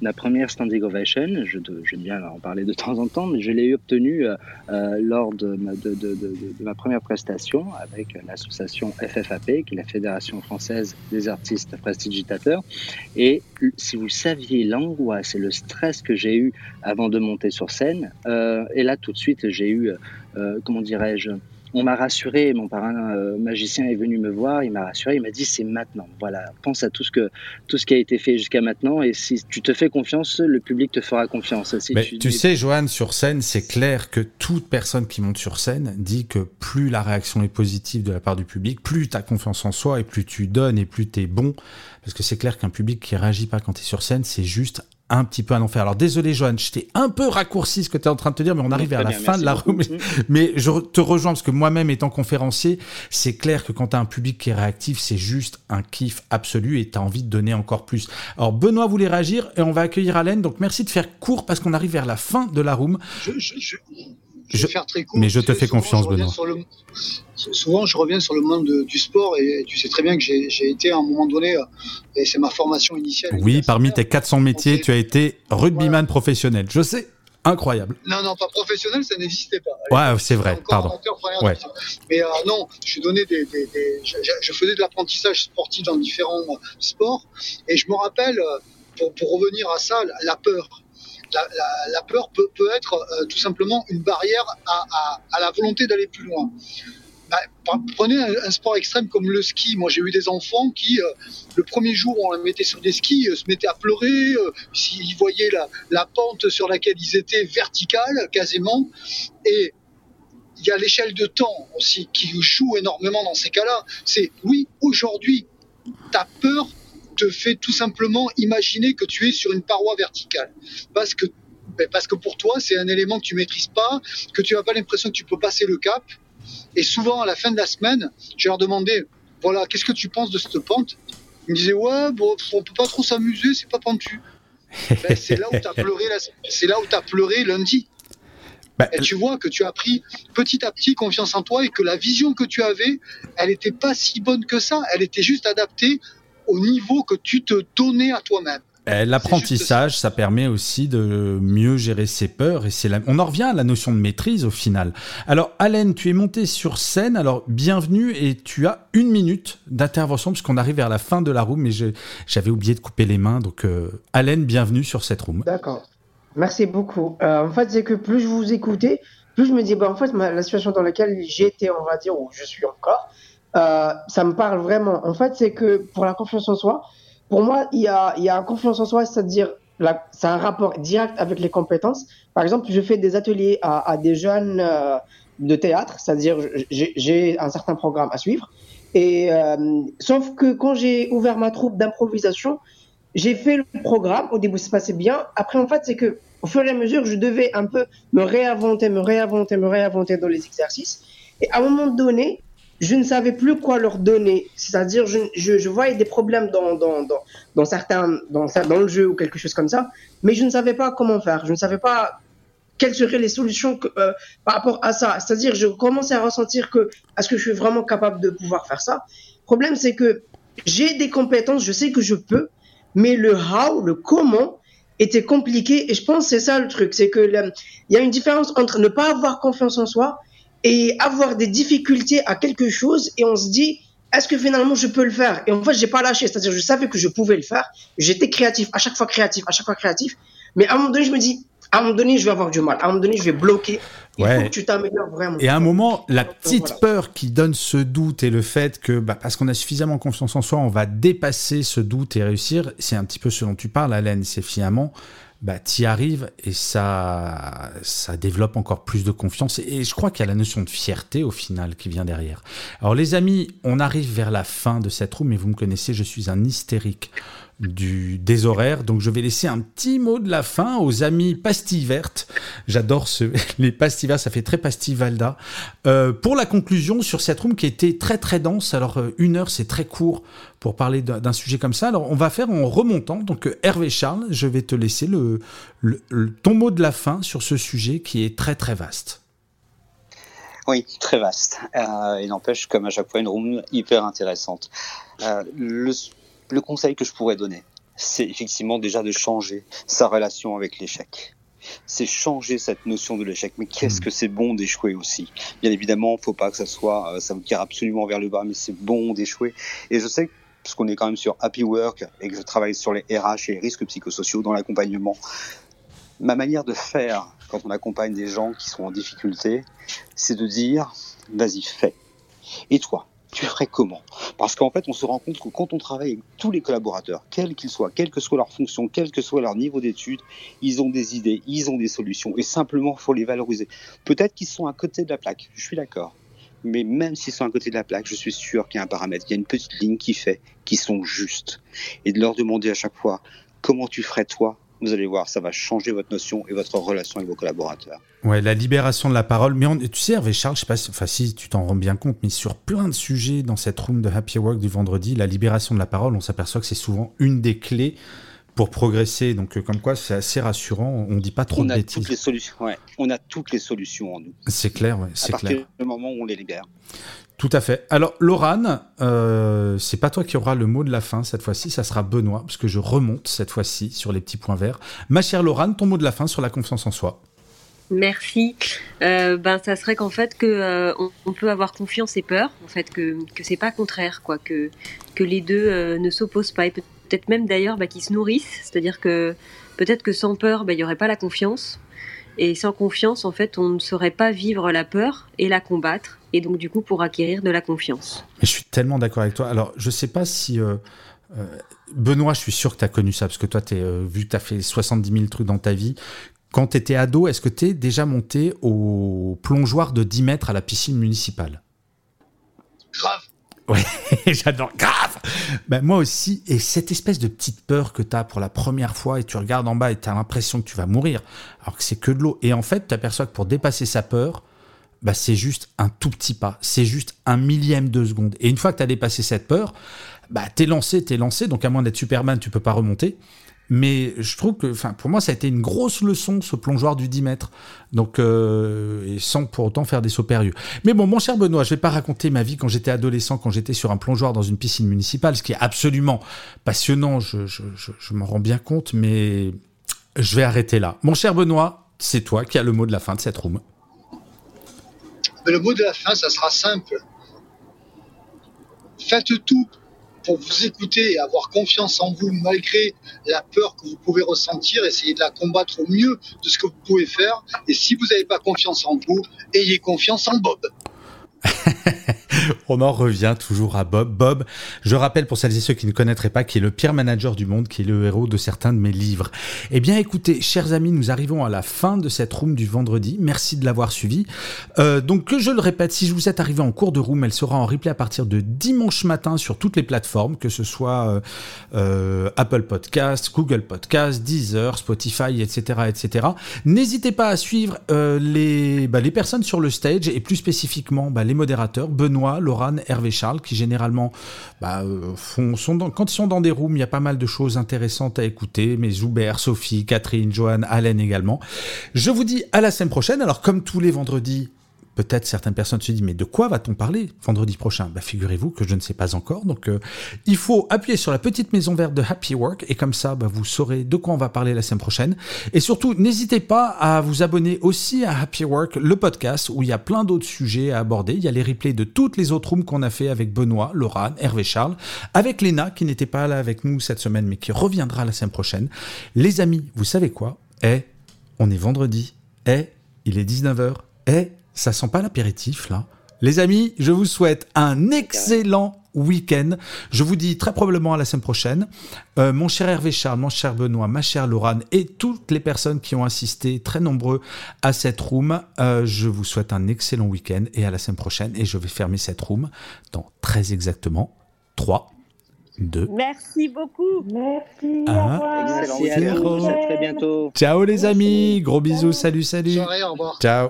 ma première standing ovation, je de, j'aime bien en parler de temps en temps, mais je l'ai obtenue euh, euh, lors de ma, de, de, de, de ma première prestation avec l'association F F A P, qui est la Fédération française des artistes prestidigitateurs. Et si vous saviez l'angoisse et le stress que j'ai eu avant de monter sur scène, euh, et là tout de suite j'ai eu, euh, comment dirais-je, on m'a rassuré, mon parrain euh, magicien est venu me voir, il m'a rassuré, il m'a dit c'est maintenant, voilà, pense à tout ce, que, tout ce qui a été fait jusqu'à maintenant et si tu te fais confiance, le public te fera confiance. Si Mais tu tu dis... sais, Johan, sur scène, c'est clair que toute personne qui monte sur scène dit que plus la réaction est positive de la part du public, plus tu as confiance en soi et plus tu donnes et plus tu es bon. Parce que c'est clair qu'un public qui réagit pas quand tu es sur scène, c'est juste un petit peu un enfer. Alors désolé Johan, je t'ai un peu raccourci ce que tu es en train de te dire, mais on arrive vers la bien, fin de la room. Mais je te rejoins parce que moi-même étant conférencier, c'est clair que quand tu as un public qui est réactif, c'est juste un kiff absolu et tu as envie de donner encore plus. Alors Benoît voulait réagir et on va accueillir Allen, donc merci de faire court parce qu'on arrive vers la fin de la room. Je, je, je, je vais je... faire très court. Mais je te fais souvent, confiance je Benoît. Le... Souvent je reviens sur le monde de, du sport et tu sais très bien que j'ai, j'ai été à un moment donné, et c'est ma formation initiale. Oui, parmi tes quatre cents métiers, tu as été rugbyman voilà. professionnel. Je sais, incroyable. Non, non, pas professionnel, ça n'existait pas. Ouais, c'est vrai, pardon. Amateur, ouais. Mais euh, non, je donnais des, des, des je, je faisais de l'apprentissage sportif dans différents sports et je me rappelle, pour, pour revenir à ça, la peur. La, la, la peur peut, peut être euh, tout simplement une barrière à, à, à la volonté d'aller plus loin. Bah, prenez un, un sport extrême comme le ski. Moi, j'ai eu des enfants qui, euh, le premier jour où on les mettait sur des skis, euh, se mettaient à pleurer. Euh, s'ils voyaient la, la pente sur laquelle ils étaient verticale, quasiment. Et il y a l'échelle de temps aussi qui joue énormément dans ces cas-là. C'est, oui, aujourd'hui, ta peur te fait tout simplement imaginer que tu es sur une paroi verticale. Parce que, ben parce que pour toi, c'est un élément que tu ne maîtrises pas, que tu n'as pas l'impression que tu peux passer le cap. Et souvent, à la fin de la semaine, je leur demandais, voilà, qu'est-ce que tu penses de cette pente ? Ils me disaient, ouais, bon, on ne peut pas trop s'amuser, c'est pas pentu. Ben, c'est là où tu as pleuré, la... c'est là où tu as pleuré lundi. Bah, et tu vois que tu as pris petit à petit confiance en toi et que la vision que tu avais, elle n'était pas si bonne que ça. Elle était juste adaptée au niveau que tu te donnais à toi-même. L'apprentissage, ça. ça permet aussi de mieux gérer ses peurs et c'est la... on en revient à la notion de maîtrise au final. Alors Allen, tu es monté sur scène, alors bienvenue et tu as une minute d'intervention puisqu'on arrive vers la fin de la room, mais je... j'avais oublié de couper les mains, donc euh, Allen, bienvenue sur cette room. D'accord, merci beaucoup. Euh, en fait, c'est que plus je vous écoutais, plus je me dis, bah, en fait, ma... la situation dans laquelle j'étais, on va dire, où je suis encore, euh, ça me parle vraiment. En fait, c'est que pour la confiance en soi, pour moi, il y a, il y a une confiance en soi, c'est-à-dire, la, c'est un rapport direct avec les compétences. Par exemple, je fais des ateliers à, à des jeunes euh, de théâtre, c'est-à-dire, j'ai, j'ai un certain programme à suivre. Et euh, sauf que quand j'ai ouvert ma troupe d'improvisation, j'ai fait le programme. Au début, ça se passait bien. Après, en fait, c'est que au fur et à mesure, je devais un peu me réinventer, me réinventer, me réinventer dans les exercices. Et à un moment donné, je ne savais plus quoi leur donner. C'est-à-dire, je, je, je voyais des problèmes dans, dans, dans, dans certains, dans, dans le jeu ou quelque chose comme ça, mais je ne savais pas comment faire. Je ne savais pas quelles seraient les solutions que, euh, par rapport à ça. C'est-à-dire, je commençais à ressentir que, est-ce que je suis vraiment capable de pouvoir faire ça? Le problème, c'est que j'ai des compétences, je sais que je peux, mais le how, le comment, était compliqué. Et je pense que c'est ça le truc. C'est que le, il y a une différence entre ne pas avoir confiance en soi et avoir des difficultés à quelque chose et on se dit, est-ce que finalement je peux le faire? Et en fait, j'ai pas lâché, c'est-à-dire je savais que je pouvais le faire, j'étais créatif, à chaque fois créatif, à chaque fois créatif, mais à un moment donné, je me dis, à un moment donné, je vais avoir du mal, à un moment donné, je vais bloquer, il ouais. faut que tu t'améliores vraiment. Et à un moment, la petite voilà. peur qui donne ce doute et le fait que, bah, parce qu'on a suffisamment confiance en soi, on va dépasser ce doute et réussir, c'est un petit peu ce dont tu parles, Allen, c'est finalement... bah, t'y arrives et ça, ça développe encore plus de confiance. Et, et je crois qu'il y a la notion de fierté au final qui vient derrière. Alors les amis, on arrive vers la fin de cette room, mais vous me connaissez, je suis un hystérique du, des horaires, donc je vais laisser un petit mot de la fin aux amis pastilles vertes. J'adore ce, les pastilles vertes, ça fait très pastille Valda. Euh, pour la conclusion sur cette room qui était très très dense, alors euh, une heure c'est très court pour parler d'un, d'un sujet comme ça, alors on va faire en remontant. Donc euh, Hervé Charles, je vais te laisser le, le, le, ton mot de la fin sur ce sujet qui est très très vaste. Oui, très vaste. Euh, il n'empêche, comme à chaque fois, une room hyper intéressante. Euh, le Le conseil que je pourrais donner, c'est effectivement déjà de changer sa relation avec l'échec. C'est changer cette notion de l'échec. Mais qu'est-ce que c'est bon d'échouer aussi. Bien évidemment, il ne faut pas que ça soit, ça vous tire absolument vers le bas, mais c'est bon d'échouer. Et je sais que, parce qu'on est quand même sur Happy Work et que je travaille sur les R H et les risques psychosociaux dans l'accompagnement, ma manière de faire quand on accompagne des gens qui sont en difficulté, c'est de dire « vas-y, fais ». Et toi, tu ferais comment ? Parce qu'en fait, on se rend compte que quand on travaille avec tous les collaborateurs, quels qu'ils soient, quelle que soit leur fonction, quel que soit leur niveau d'études, ils ont des idées, ils ont des solutions. Et simplement, il faut les valoriser. Peut-être qu'ils sont à côté de la plaque, je suis d'accord. Mais même s'ils sont à côté de la plaque, je suis sûr qu'il y a un paramètre, qu'il y a une petite ligne qui fait qu'ils sont justes. Et de leur demander à chaque fois « comment tu ferais toi ?» Vous allez voir, ça va changer votre notion et votre relation avec vos collaborateurs. Ouais, la libération de la parole. Mais on, tu sais, Hervé Charles, je sais pas si, enfin, si tu t'en rends bien compte, mais sur plein de sujets dans cette room de Happy Work du vendredi, la libération de la parole, on s'aperçoit que c'est souvent une des clés pour progresser. Donc, euh, comme quoi, c'est assez rassurant. On ne dit pas trop on de a bêtises. Toutes les solutions, ouais. On a toutes les solutions en nous. C'est clair, ouais, c'est à clair. À partir du moment où on les libère. Tout à fait. Alors, Laurane, euh, c'est pas toi qui auras le mot de la fin cette fois-ci, ça sera Benoît, parce que je remonte cette fois-ci sur les petits points verts. Ma chère Laurane, ton mot de la fin sur la confiance en soi. Merci. Euh, ben, ça serait qu'en fait, que, euh, on, on peut avoir confiance et peur, en fait, que, que c'est pas contraire, quoi, que, que les deux euh, ne s'opposent pas, et peut-être même d'ailleurs bah, qu'ils se nourrissent, c'est-à-dire que peut-être que sans peur, bah, il n'y aurait pas la confiance. Et sans confiance, en fait, on ne saurait pas vivre la peur et la combattre. Et donc, du coup, pour acquérir de la confiance. Mais je suis tellement d'accord avec toi. Alors, je ne sais pas si... Euh, euh, Benoît, je suis sûr que tu as connu ça, parce que toi, t'es, euh, vu que tu as fait soixante-dix mille trucs dans ta vie, quand tu étais ado, est-ce que tu es déjà monté au plongeoir de dix mètres à la piscine municipale ? Grave. Ouais, j'adore, grave. Ben, moi aussi, et cette espèce de petite peur que tu as pour la première fois et tu regardes en bas et tu as l'impression que tu vas mourir, alors que c'est que de l'eau. Et en fait, tu t'aperçois que pour dépasser sa peur, bah, c'est juste un tout petit pas, c'est juste un millième de seconde. Et une fois que tu as dépassé cette peur, bah, t'es lancé, t'es lancé, donc à moins d'être Superman, tu peux pas remonter. Mais je trouve que, enfin, pour moi, ça a été une grosse leçon, ce plongeoir du dix mètres. Donc, euh, et sans pour autant faire des sauts périlleux. Mais bon, mon cher Benoît, je vais pas raconter ma vie quand j'étais adolescent, quand j'étais sur un plongeoir dans une piscine municipale, ce qui est absolument passionnant, je, je, je, je m'en rends bien compte, mais je vais arrêter là. Mon cher Benoît, c'est toi qui as le mot de la fin de cette room. Mais le mot de la fin, ça sera simple. Faites tout pour vous écouter et avoir confiance en vous malgré la peur que vous pouvez ressentir. Essayez de la combattre au mieux de ce que vous pouvez faire. Et si vous n'avez pas confiance en vous, ayez confiance en Bob. On en revient toujours à Bob. Bob, je rappelle pour celles et ceux qui ne connaîtraient pas, qui est le pire manager du monde, qui est le héros de certains de mes livres. Eh bien, écoutez, chers amis, nous arrivons à la fin de cette room du vendredi. Merci de l'avoir suivi. Euh, donc, que je le répète, si vous êtes arrivé en cours de room, elle sera en replay à partir de dimanche matin sur toutes les plateformes, que ce soit euh, euh, Apple Podcasts, Google Podcasts, Deezer, Spotify, et cetera, et cetera. N'hésitez pas à suivre euh, les, bah, les personnes sur le stage et plus spécifiquement bah, les modérateurs, Benoît, Laurane, Hervé Charles, qui généralement bah, euh, font, sont dans, quand ils sont dans des rooms, il y a pas mal de choses intéressantes à écouter, mais Zoubert, Sophie, Catherine, Johan, Allen également. Je vous dis à la semaine prochaine. Alors comme tous les vendredis, peut-être certaines personnes se disent, mais de quoi va-t-on parler vendredi prochain ? Bah, figurez-vous que je ne sais pas encore. Donc, euh, il faut appuyer sur la petite maison verte de Happy Work et comme ça, bah, vous saurez de quoi on va parler la semaine prochaine. Et surtout, n'hésitez pas à vous abonner aussi à Happy Work, le podcast, où il y a plein d'autres sujets à aborder. Il y a les replays de toutes les autres rooms qu'on a fait avec Benoît, Laurane, Hervé Charles, avec Léna, qui n'était pas là avec nous cette semaine, mais qui reviendra la semaine prochaine. Les amis, vous savez quoi ? Eh, on est vendredi. Eh, il est dix-neuf heures. Eh, ça sent pas l'apéritif, là. Les amis, je vous souhaite un excellent week-end. Je vous dis très probablement à la semaine prochaine. Euh, mon cher Hervé Charles, mon cher Benoît, ma chère Laurane et toutes les personnes qui ont assisté, très nombreux, à cette room, euh, je vous souhaite un excellent week-end et à la semaine prochaine. Et je vais fermer cette room dans très exactement trois, deux, Merci beaucoup. Merci. un. Au revoir. Excellent Merci, week-end à tous. Héros. À très bientôt. Ciao les amis, gros bisous, salut, salut. Soirée, au revoir. Ciao.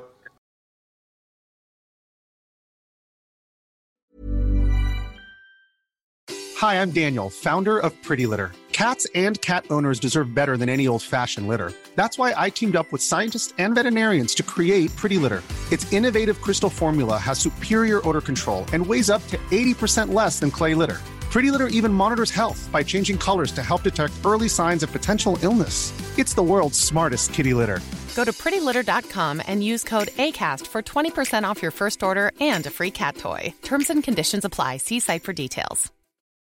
Hi, I'm Daniel, founder of Pretty Litter. Cats and cat owners deserve better than any old-fashioned litter. That's why I teamed up with scientists and veterinarians to create Pretty Litter. Its innovative crystal formula has superior odor control and weighs up to eighty percent less than clay litter. Pretty Litter even monitors health by changing colors to help detect early signs of potential illness. It's the world's smartest kitty litter. Go to pretty litter dot com and use code ACAST for twenty percent off your first order and a free cat toy. Terms and conditions apply. See site for details.